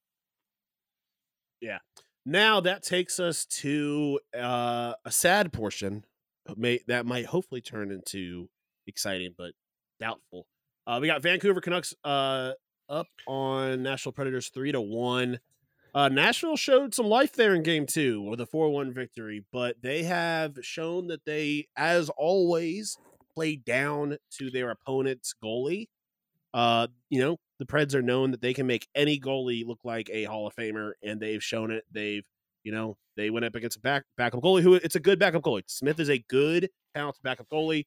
Yeah. Now that takes us to uh, a sad portion may, that might hopefully turn into exciting, but doubtful. Uh, we got Vancouver Canucks uh, up on Nashville Predators three to one. Uh, Nashville showed some life there in game two with a four one victory, but they have shown that they, as always, play down to their opponent's goalie. Uh, you know, the Preds are known that they can make any goalie look like a Hall of Famer, and they've shown it. They've, you know, they went up against a back backup goalie who it's a good backup goalie. Smith is a good, talented backup goalie.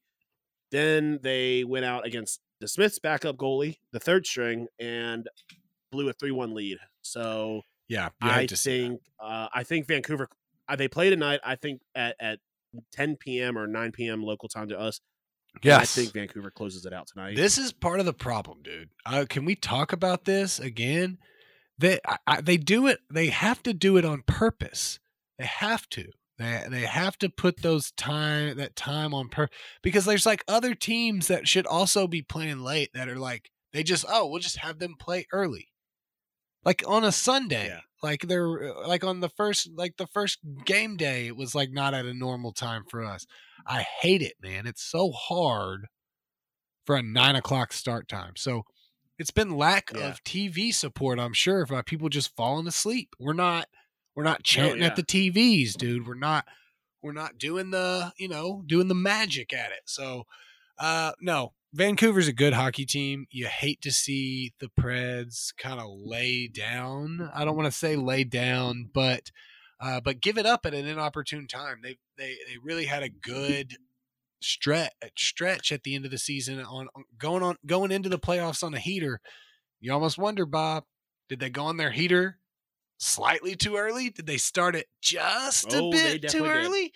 Then they went out against the Smith's backup goalie, the third string, and blew a three one lead. So Yeah, I think uh, I think Vancouver. Uh, they play tonight. I think at, at ten p.m. or nine p.m. local time to us. Yes. I think Vancouver closes it out tonight. This is part of the problem, dude. Uh, can we talk about this again? They I, I, they do it. They have to do it on purpose. They have to. They they have to put those time that time on purpose because there's like other teams that should also be playing late that are like they just oh we'll just have them play early, like on a Sunday. Yeah. Like they're like on the first like the first game day it was like not at a normal time for us. I hate it, man. It's so hard for a nine o'clock start time. So it's been lack Yeah. of T V support, I'm sure, by people just falling asleep. We're not we're not chanting yeah. at the T Vs, dude. We're not we're not doing the, you know, doing the magic at it. So uh no, Vancouver's a good hockey team. You hate to see the Preds kind of lay down. I don't want to say lay down, but uh, but give it up at an inopportune time. They they they really had a good stretch stretch at the end of the season on, on going on going into the playoffs on a heater. You almost wonder, Bob, did they go on their heater slightly too early? Did they start it just Oh, a they bit too definitely did. early?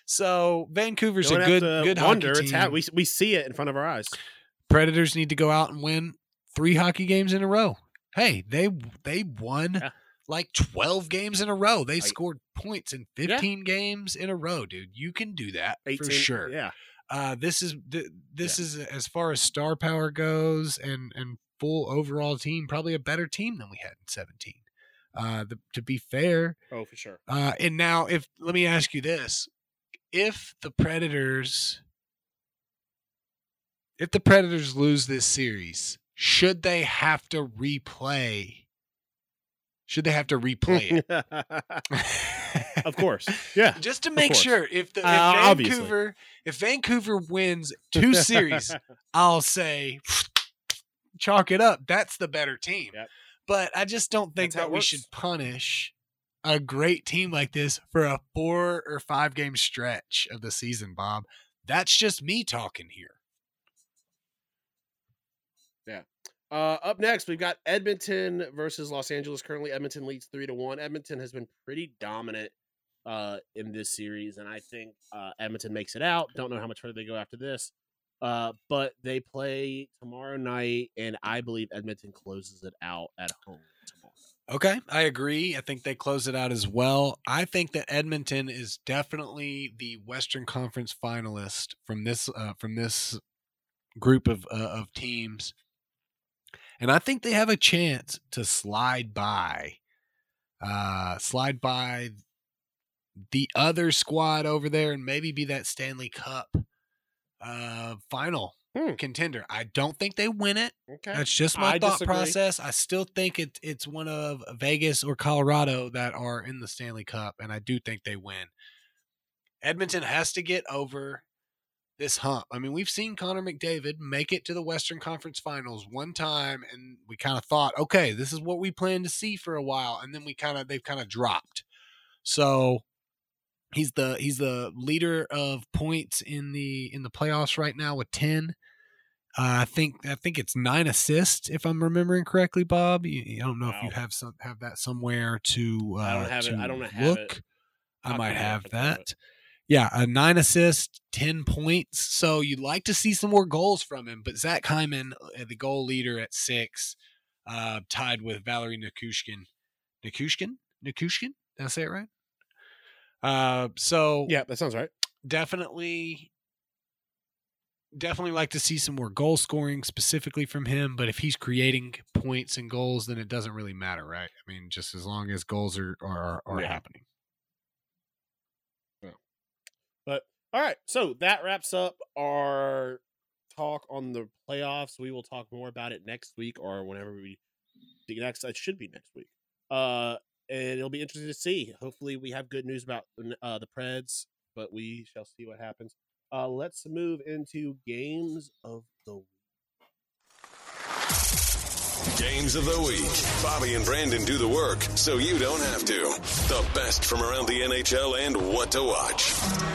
So Vancouver's Don't a have good to good wonder. hockey It's team. ha- we we see it in front of our eyes. Predators need to go out and win three hockey games in a row. Hey, they they won Yeah. like twelve games in a row. They I- scored points in fifteen games in a row, dude. You can do that for eighteen sure. Yeah. Uh, this is th- this is as far as star power goes and and full overall team, probably a better team than we had in seventeen. Uh, the, to be fair, Oh, for sure. uh, and now if let me ask you this: if the Predators, if the Predators lose this series, should they have to replay? Should they have to replay it? Of course. Yeah. Just to make course. sure, if the if Uh, obviously. Vancouver if Vancouver wins two series, I'll say chalk it up. That's the better team. Yep. But I just don't think That's how that it we works. should punish a great team like this for a four or five game stretch of the season, Bob. That's just me talking here. Uh, up next, we've got Edmonton versus Los Angeles. Currently, Edmonton leads three to one. Edmonton has been pretty dominant uh, in this series, and I think uh, Edmonton makes it out. Don't know how much further they go after this, uh, but they play tomorrow night, and I believe Edmonton closes it out at home tomorrow. Okay, I agree. I think they close it out as well. I think that Edmonton is definitely the Western Conference finalist from this uh, from this group of uh, of teams. And I think they have a chance to slide by, uh, slide by the other squad over there and maybe be that Stanley Cup uh, final Hmm. contender. I don't think they win it. Okay. That's just my I thought disagree. process. I still think it, it's one of Vegas or Colorado that are in the Stanley Cup, and I do think they win. Edmonton has to get over this hump. I mean, we've seen Connor McDavid make it to the Western Conference Finals one time, and we kind of thought, okay, this is what we plan to see for a while, and then we kind of they've kind of dropped. So he's the he's the leader of points in the in the playoffs right now with ten. Uh, I think I think it's nine assists if I'm remembering correctly, Bob. You, I don't know Wow. if you have some have that somewhere to uh, I don't have to it. I don't have look. it. I Not might familiar have with it, but- that. Yeah, a nine assists, ten points. So you'd like to see some more goals from him. But Zach Hyman, uh, the goal leader at six, uh, tied with Valerie Nikushkin. Nikushkin? Nikushkin? Did I say it right? Uh, so Yeah, that sounds right. definitely, definitely like to see some more goal scoring specifically from him. But if he's creating points and goals, then it doesn't really matter, right? I mean, just as long as goals are are, are Yeah. happening. But all right, so that wraps up our talk on the playoffs. We will talk more about it next week or whenever we the next. It should be next week. Uh, and it'll be interesting to see. Hopefully, we have good news about uh, the Preds, but we shall see what happens. Uh, let's move into games of the week. Games of the week. Bobby and Brandon do the work, so you don't have to. The best from around the N H L and what to watch.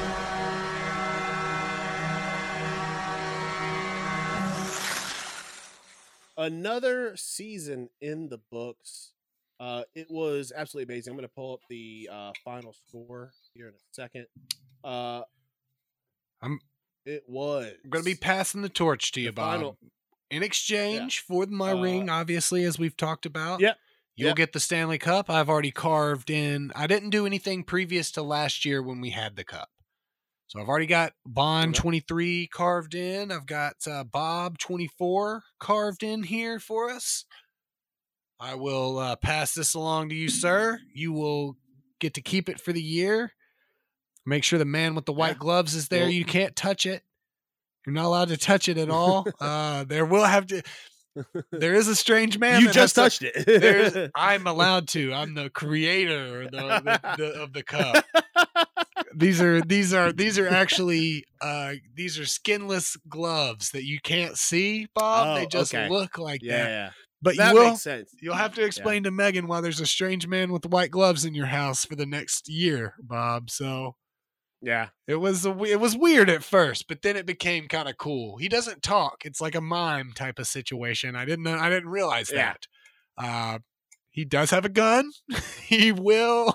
Another season in the books. Uh, it was absolutely amazing. I'm going to pull up the uh, final score here in a second. Uh, I'm- It was. I'm going to be passing the torch to you, the Bob. final- In exchange for my Uh, ring, obviously, as we've talked about. Yep. You'll Yep. get the Stanley Cup. I've already carved in. I didn't do anything previous to last year when we had the cup. So I've already got Bond Okay. twenty-three carved in. I've got uh, Bob twenty-four carved in here for us. I will uh, pass this along to you, sir. You will get to keep it for the year. Make sure the man with the white Yeah. gloves is there. Well- You can't touch it. You're not allowed to touch it at all. uh, there will have to. There is a strange man. You that just has to- touched it. there's, I'm allowed to. I'm the creator of the, the, the, of the cup. These are these are these are actually uh, these are skinless gloves that you can't see, Bob. they Oh, just okay. look like yeah, that. yeah. But That you will. makes sense. You'll have to explain to Megan why there's a strange man with white gloves in your house for the next year, Bob. So Yeah. it was a, it was weird at first, but then it became kind of cool. He doesn't talk; it's like a mime type of situation. I didn't know, I didn't realize Yeah. that. Uh, he does have a gun. he will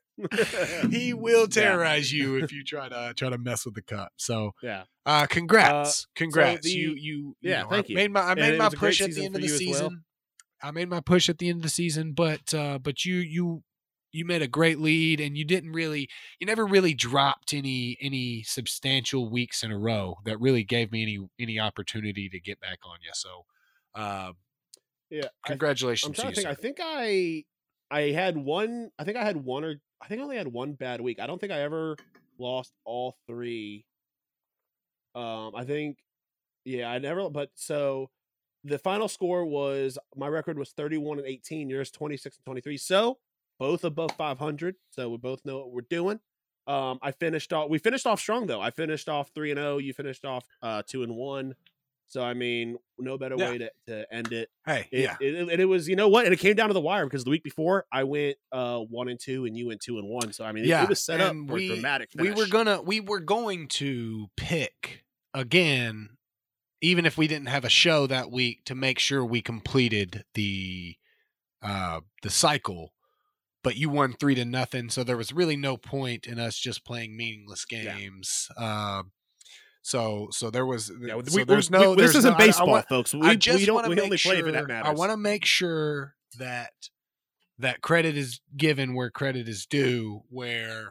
he will terrorize you if you try to try to mess with the cup. So, Yeah. uh, congrats, congrats! the- you you you yeah, know, thank I you. made my I And made it my was a great push at the season end for of the you as well. season. I made my push at the end of the season, but uh, but you you you made a great lead, and you didn't really you never really dropped any any substantial weeks in a row that really gave me any any opportunity to get back on you. So, uh, Yeah. I, congratulations I'm to trying you, to think. I sir. think I I had one. I think I had one or I think I only had one bad week. I don't think I ever lost all three. Um, I think, yeah, I never. But so the final score was my record was thirty-one and eighteen. Yours twenty-six and twenty-three. So both above five hundred. So we both know what we're doing. Um, I finished off. We finished off strong though. I finished off three and zero. You finished off uh two and one. So I mean, no better Yeah. way to, to end it. Hey, It, yeah, it, and it was, you know what? And it came down to the wire because the week before I went uh one and two, and you went two and one. So I mean, it- yeah. it, was set up and for we, a dramatic we finish. were gonna we were going to pick again, even if we didn't have a show that week, to make sure we completed the uh the cycle. But you won three to nothing, so there was really no point in us just playing meaningless Yeah. games. Uh, so so there was Yeah, so we, there's we- no we- this there's isn't no, I- I baseball, want- folks. We, I just we don't. want to We make only sure. play if that matters. I want to make sure that that credit is given where credit is due. Where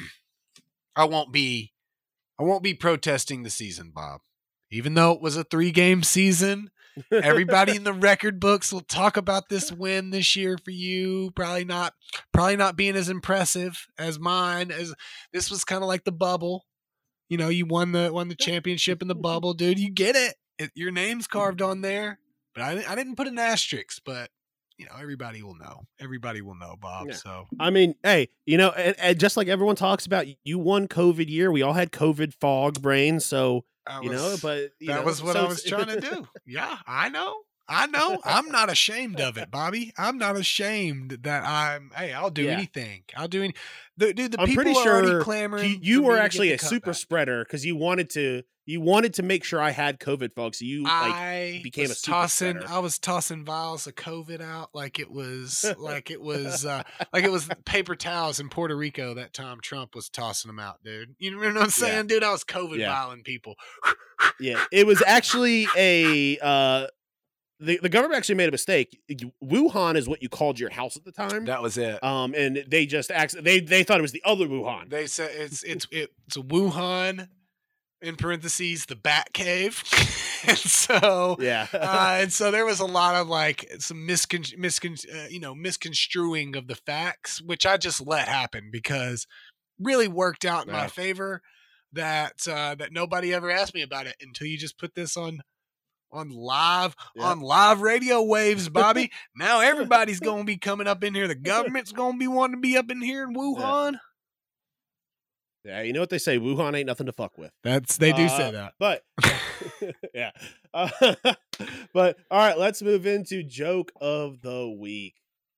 I won't be, I won't be protesting the season, Bob. Even though it was a three game season, Everybody in the record books will talk about this win this year for you. Probably not, probably not being as impressive as mine. As this was kind of like the bubble. You know, you won the won the championship in the bubble, dude. You get it. it your name's carved on there. But I, I didn't put an asterisk. But you know, everybody will know. Everybody will know, Bob. Yeah. So I mean, hey, you know, and, and just like everyone talks about, you won COVID year. We all had COVID fog brain. So. I You was, know, but you that know, was what so I it's- was trying to do. Yeah, I know. I know. I'm not ashamed of it, Bobby. I'm not ashamed that I'm, hey, I'll do Yeah. anything. I'll do any. The, dude, the I'm people pretty are already sure clamoring. you, you for me were to get actually the a super cutback. spreader because you wanted to you wanted to make sure I had COVID, folks. So you like I became a was super tossing. spreader. I was tossing vials of COVID out like it was like it was uh, like it was paper towels in Puerto Rico that time Trump was tossing them out, dude. You know what I'm saying, Yeah. dude? I was COVID Yeah. vialing people. yeah, it was actually a uh, the the government actually made a mistake. Wuhan is what you called your house at the time. That was it. Um, and they just acc- they they thought it was the other Wuhan. They said it's it's it's Wuhan, in parentheses, the Bat Cave, and so Yeah, uh, and so there was a lot of like some miscon miscon uh, you know misconstruing of the facts, which I just let happen because really worked out in Yeah. my favor. That uh, that nobody ever asked me about it until you just put this on. On live, Yep. on live radio waves, Bobby. Now everybody's gonna be coming up in here. The government's gonna be wanting to be up in here in Wuhan. yeah. You know what they say? Wuhan ain't nothing to fuck with. That's they do Uh, say that. But yeah. Uh, but all right, let's move into joke of the week.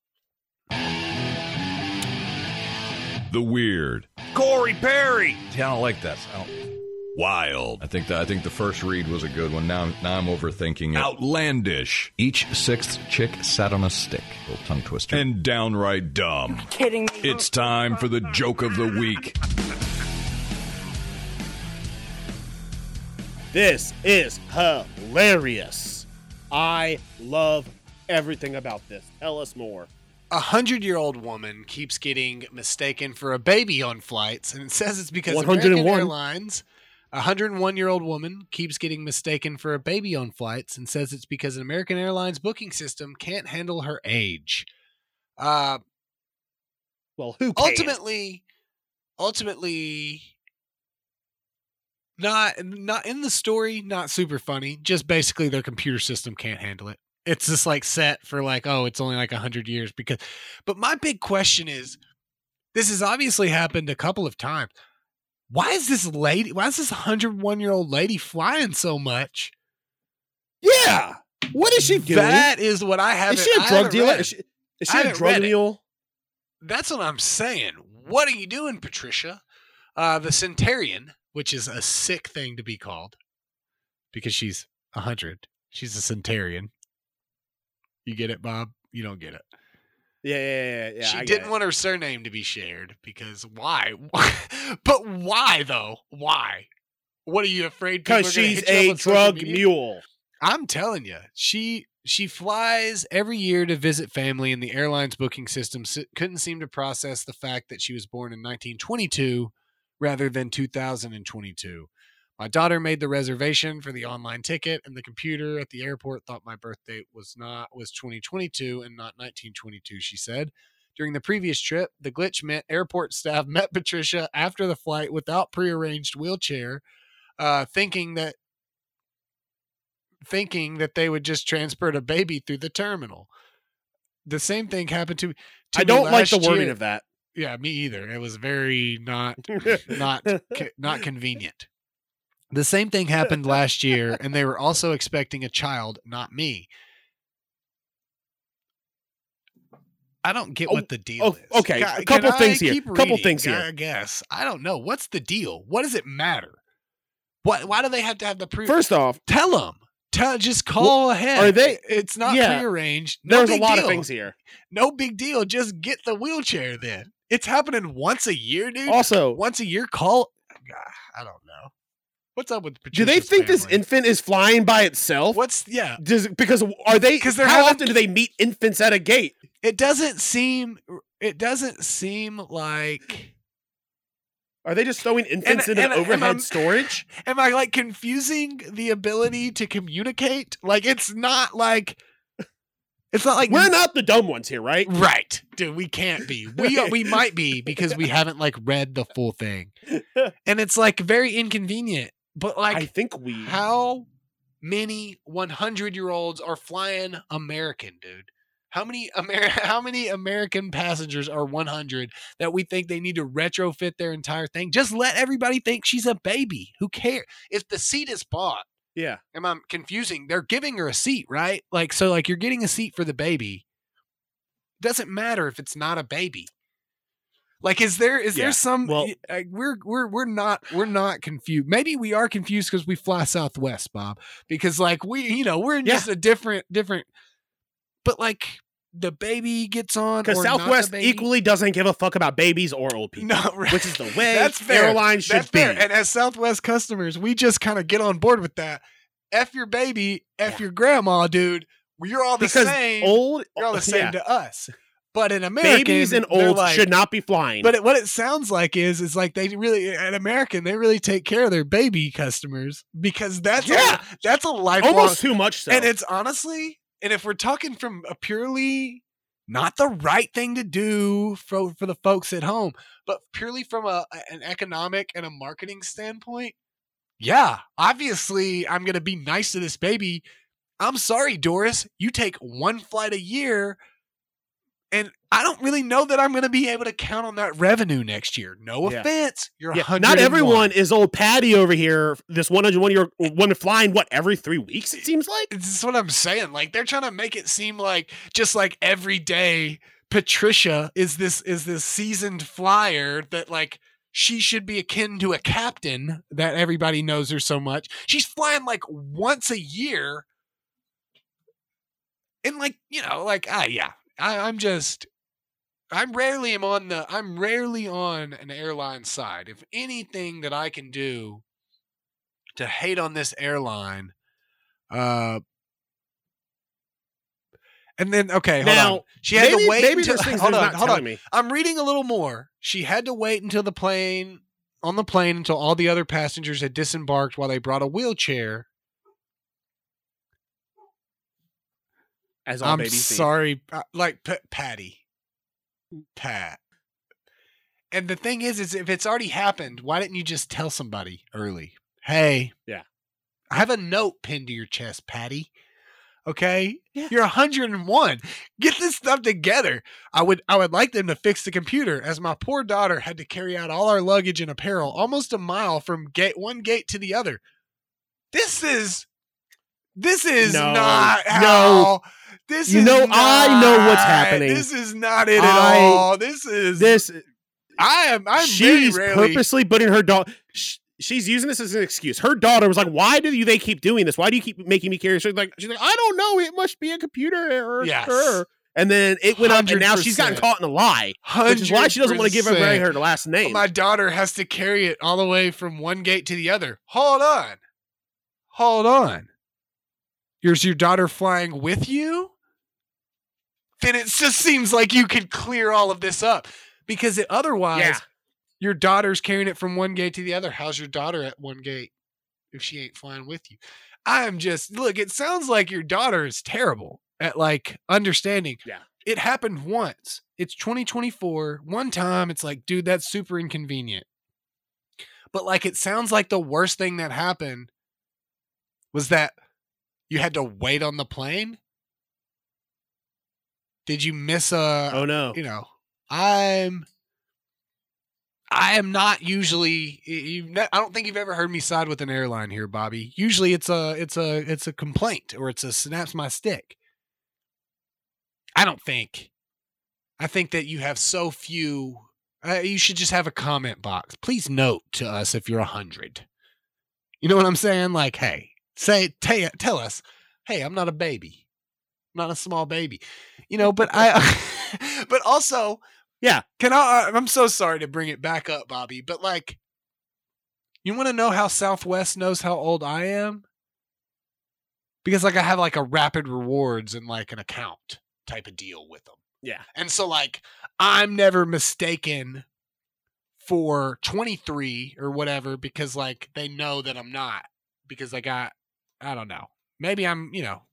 The weird. Corey Perry. Yeah, I don't like that. I don't. Wild. I think that I think the first read was a good one. Now, now I'm overthinking it. Outlandish. Each sixth chick sat on a stick. Little tongue twister. And downright dumb. Kidding me? It's time for the joke of the week. This is hilarious. I love everything about this. Tell us more. A hundred-year-old woman keeps getting mistaken for a baby on flights, and it says it's because one hundred American one. Airlines. A hundred and one-year-old woman keeps getting mistaken for a baby on flights, and says it's because an American Airlines booking system can't handle her age. Uh, Well, who can? ultimately, ultimately, not not in the story. Not super funny. Just basically, their computer system can't handle it. It's just like set for like, oh, it's only like a hundred years because. But my big question is, this has obviously happened a couple of times. Why is this lady? Why is this hundred one year old lady flying so much? Yeah. What is she doing? That is what I haven't. is she I a drug haven't dealer? read. Is she, is I she a haven't drug read it. mule? That's what I'm saying. What are you doing, Patricia? Uh, the Centurion, which is a sick thing to be called, because she's a hundred. She's a Centurion. You get it, Bob? You don't get it. Yeah, yeah, yeah. yeah she I get didn't it. want her surname to be shared because why? But why though? Why? What are you afraid? people Because are gonna she's hit you up a on social drug media? mule. I'm telling you, she she flies every year to visit family, and the airline's booking system s- couldn't seem to process the fact that she was born in nineteen twenty-two rather than two thousand twenty-two. My daughter made the reservation for the online ticket, and the computer at the airport thought my birth date was not was twenty twenty-two and not nineteen twenty-two. She said. During the previous trip, the glitch meant airport staff met Patricia after the flight without prearranged wheelchair, uh, thinking that thinking that they would just transport a baby through the terminal. The same thing happened to, to I me don't like last the wording year. of that. Yeah, me either. It was very not not co- not convenient. The same thing happened last year, and they were also expecting a child, not me. I don't get Oh, what the deal oh, is. okay, Ca- a couple can things I here. keep Couple reading? things here. I guess I don't know. What's the deal? What does it matter? Why? Why do they have to have the pre? First off, Tell them. Tell. Just call ahead. are they- It's not yeah, prearranged. No there's a big lot deal. of things here. No big deal. Just get the wheelchair. Then it's happening once a year, dude. Also, Once a year. Call. God, I don't know. What's up with do Patricia's they think this family? infant is flying by itself? What's yeah? Does because are they? 'Cause they're how having- often do they meet infants at a gate? It doesn't seem. It doesn't seem like. Are they just throwing infants And- into and- overhead and I'm- storage? Am I like confusing the ability to communicate? Like it's not like it's not like We're not the dumb ones here, right? right, dude. We can't be. We we might be because we haven't like read the full thing, and it's like very inconvenient. But like, I think we. how many hundred year olds are flying American, dude? How many Amer- How many American passengers are one hundred that we think they need to retrofit their entire thing? Just let everybody think she's a baby. Who cares if the seat is bought? Yeah. Am I confusing? They're giving her a seat, right? Like, so like you're getting a seat for the baby. Doesn't matter if it's not a baby. Like, is there, is Yeah. there some, Well- like, we're, we're, we're not, we're not confused. Maybe we are confused because we fly Southwest, Bob, because like we, you know, we're in Yeah. just a different, different, but like the baby gets on Because or not the Southwest baby. equally doesn't give a fuck about babies or old people. No, right. Which is the way That's fair. airlines should That's be. fair. And as Southwest customers, we just kind of get on board with that. F your baby, F Yeah. your grandma, dude. You're all the because same. old, You're all the same yeah. to us. But in American, babies and they're olds like, should not be flying. But it, what it sounds like is, is like they really, at American, they really take care of their baby customers because that's Yeah. a, that's a lifelong. almost too much so. And it's honestly, and if we're talking from a purely not the right thing to do for for the folks at home, but purely from a an economic and a marketing standpoint, yeah, obviously I'm gonna be nice to this baby. I'm sorry, Doris, you take one flight a year, and I don't really know that I'm gonna be able to count on that revenue next year. No Yeah. offense, you're Yeah, one not hundred and one. everyone is old Patty over here. This one hundred one year one flying what every three weeks. It seems like. This is what I'm saying. Like they're trying to make it seem like just like every day Patricia is this is this seasoned flyer that like she should be akin to a captain that everybody knows her so much. She's flying like once a year. And like, you know, like ah yeah. I, I'm just I'm rarely am on the I'm rarely on an airline side. If anything that I can do to hate on this airline, uh and then okay, hold Now, on. She had maybe, to wait maybe until there's things hold they're on, not hold telling on. me. I'm reading a little more. She had to wait until the plane on the plane until all the other passengers had disembarked while they brought a wheelchair. As all I'm babies do. sorry, uh, like P- Patty, Pat. And the thing is, is if it's already happened, why didn't you just tell somebody early? Hey, Yeah. I have a note pinned to your chest, Patty. Okay, Yeah. you're one hundred and one. Get this stuff together. I would, I would like them to fix the computer, as my poor daughter had to carry out all our luggage and apparel almost a mile from gate one gate to the other. This is, this is No, not no. how. This You is know, I know what's not- happening. This is not it at I- all. This is This I am. I'm she's very rarely. purposely putting her daughter. She's using this as an excuse. Her daughter was like, "Why do you they keep doing this? Why do you keep making me carry?" She's like, "She's like, I don't know. It must be a computer error." Yes. Sure. And then it went up, and now she's gotten one hundred percent. caught in a lie, which is why she doesn't want to give her one hundred percent. her last name. My daughter has to carry it all the way from one gate to the other. Hold on. Hold on. Is your daughter flying with you? Then it just seems like you could clear all of this up. Because it, otherwise, Yeah. your daughter's carrying it from one gate to the other. How's your daughter at one gate if she ain't flying with you? I am just, look, it sounds like your daughter is terrible at like understanding. Yeah. It happened once. It's twenty twenty-four. One time, it's like, dude, that's super inconvenient. But like, it sounds like the worst thing that happened was that you had to wait on the plane. Did you miss a? Oh no. You know, I'm. I am not usually. You, I don't think you've ever heard me side with an airline here, Bobby. Usually, it's a, it's a, it's a complaint or it's a snaps my stick. I don't think. I think that you have so few. Uh, you should just have a comment box. Please note to us if you're a hundred. You know what I'm saying? Like, hey, say, tell, tell us, hey, I'm not a baby. I'm not a small baby. You know, but I, but also, Yeah. Can I? I'm so sorry to bring it back up, Bobby, but like, you want to know how Southwest knows how old I am? Because like I have like a rapid rewards and like an account type of deal with them. Yeah. And so like I'm never mistaken for twenty-three or whatever because like they know that I'm not because I got, I don't know. Maybe I'm, you know.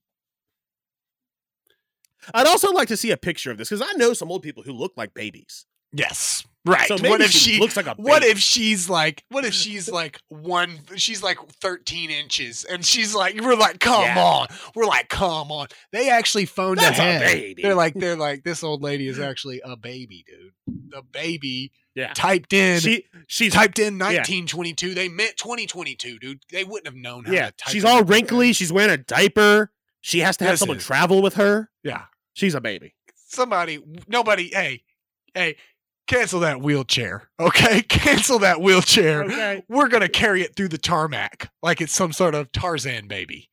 I'd also like to see a picture of this because I know some old people who look like babies. Yes. Right. So maybe what if she she looks like a baby. What if she's like what if she's like one she's like thirteen inches and she's like we're like come Yeah. on. We're like come on. They actually phoned That's a ahead. baby. They're like they're like this old lady is actually a baby, dude. The baby Yeah. typed in She she's typed in nineteen twenty-two. They meant twenty twenty-two, dude. They wouldn't have known how yeah. to type She's in all that. wrinkly. She's wearing a diaper. She has to have Yes, someone it is. travel with her. Yeah. She's a baby. Somebody nobody hey, hey, cancel that wheelchair. Okay? Cancel that wheelchair. Okay. We're going to carry it through the tarmac like it's some sort of Tarzan baby.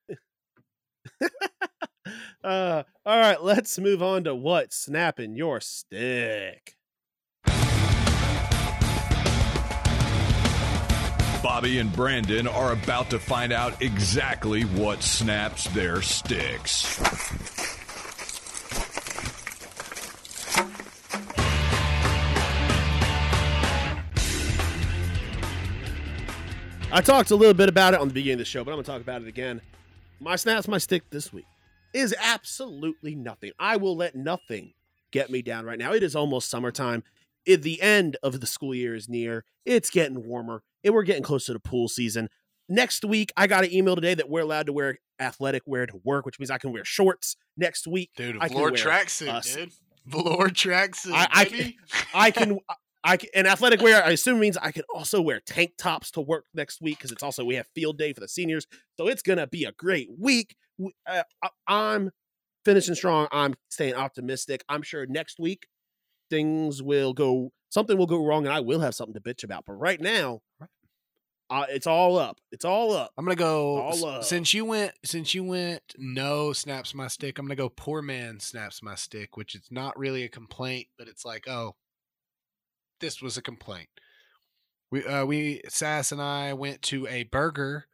Uh, all right, let's move on to what's snapping your stick. Bobby and Brandon are about to find out exactly what snaps their sticks. I talked a little bit about it on the beginning of the show, but I'm going to talk about it again. My snaps, my stick this week is absolutely nothing. I will let nothing get me down right now. It is almost summertime. It, the end of the school year is near. It's getting warmer, and we're getting closer to pool season. Next week, I got an email today that we're allowed to wear athletic wear to work, which means I can wear shorts next week. Dude, I can velour wear, tracksuit, uh, dude. Velour tracksuit, I, I baby. can, I can, I can, and athletic wear, I assume means I can also wear tank tops to work next week because it's also, we have field day for the seniors. So it's going to be a great week. Uh, I, I'm finishing strong. I'm staying optimistic. I'm sure next week things will go, something will go wrong and I will have something to bitch about. But right now, uh, it's all up. It's all up. I'm gonna go All up. since you went since you went no snaps my stick. I'm gonna go poor man snaps my stick, which is not really a complaint, but it's like, oh, this was a complaint. We uh we Sass and I went to a burger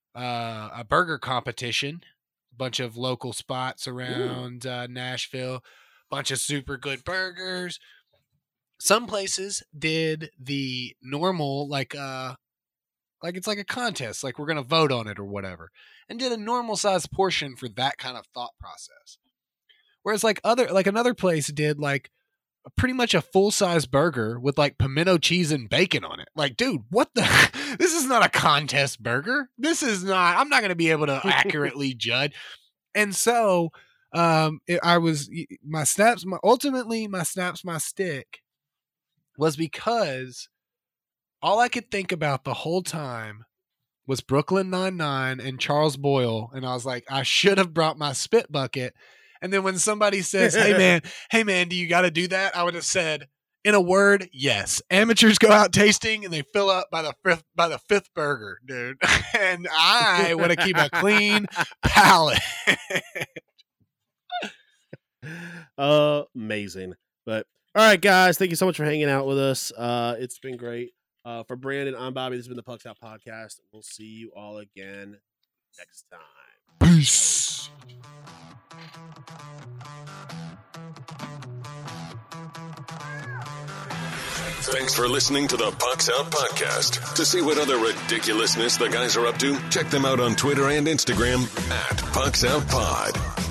uh a burger competition, bunch of local spots around uh, Nashville, bunch of super good burgers. Some places did the normal like uh like it's like a contest, like we're going to vote on it or whatever, and did a normal size portion for that kind of thought process. Whereas like other, like another place did like a, pretty much a full size burger with like pimento cheese and bacon on it. Like, dude, what the, this is not a contest burger. This is not, I'm not going to be able to accurately judge. And so um, it, I was, my snaps, my, ultimately my snaps, my stick was because all I could think about the whole time was Brooklyn Nine-Nine and Charles Boyle. And I was like, I should have brought my spit bucket. And then when somebody says, hey, man, hey, man, do you got to do that? I would have said, in a word, yes. Amateurs go out tasting and they fill up by the fifth, by the fifth burger, dude. And I want to keep a clean palate. uh, amazing. But all right, guys, thank you so much for hanging out with us. Uh, it's been great. Uh, for Brandon, I'm Bobby. This has been the Pucks Out Podcast. We'll see you all again next time. Peace. Thanks for listening to the Pucks Out Podcast. To see what other ridiculousness the guys are up to, check them out on Twitter and Instagram at Pucks Out Pod.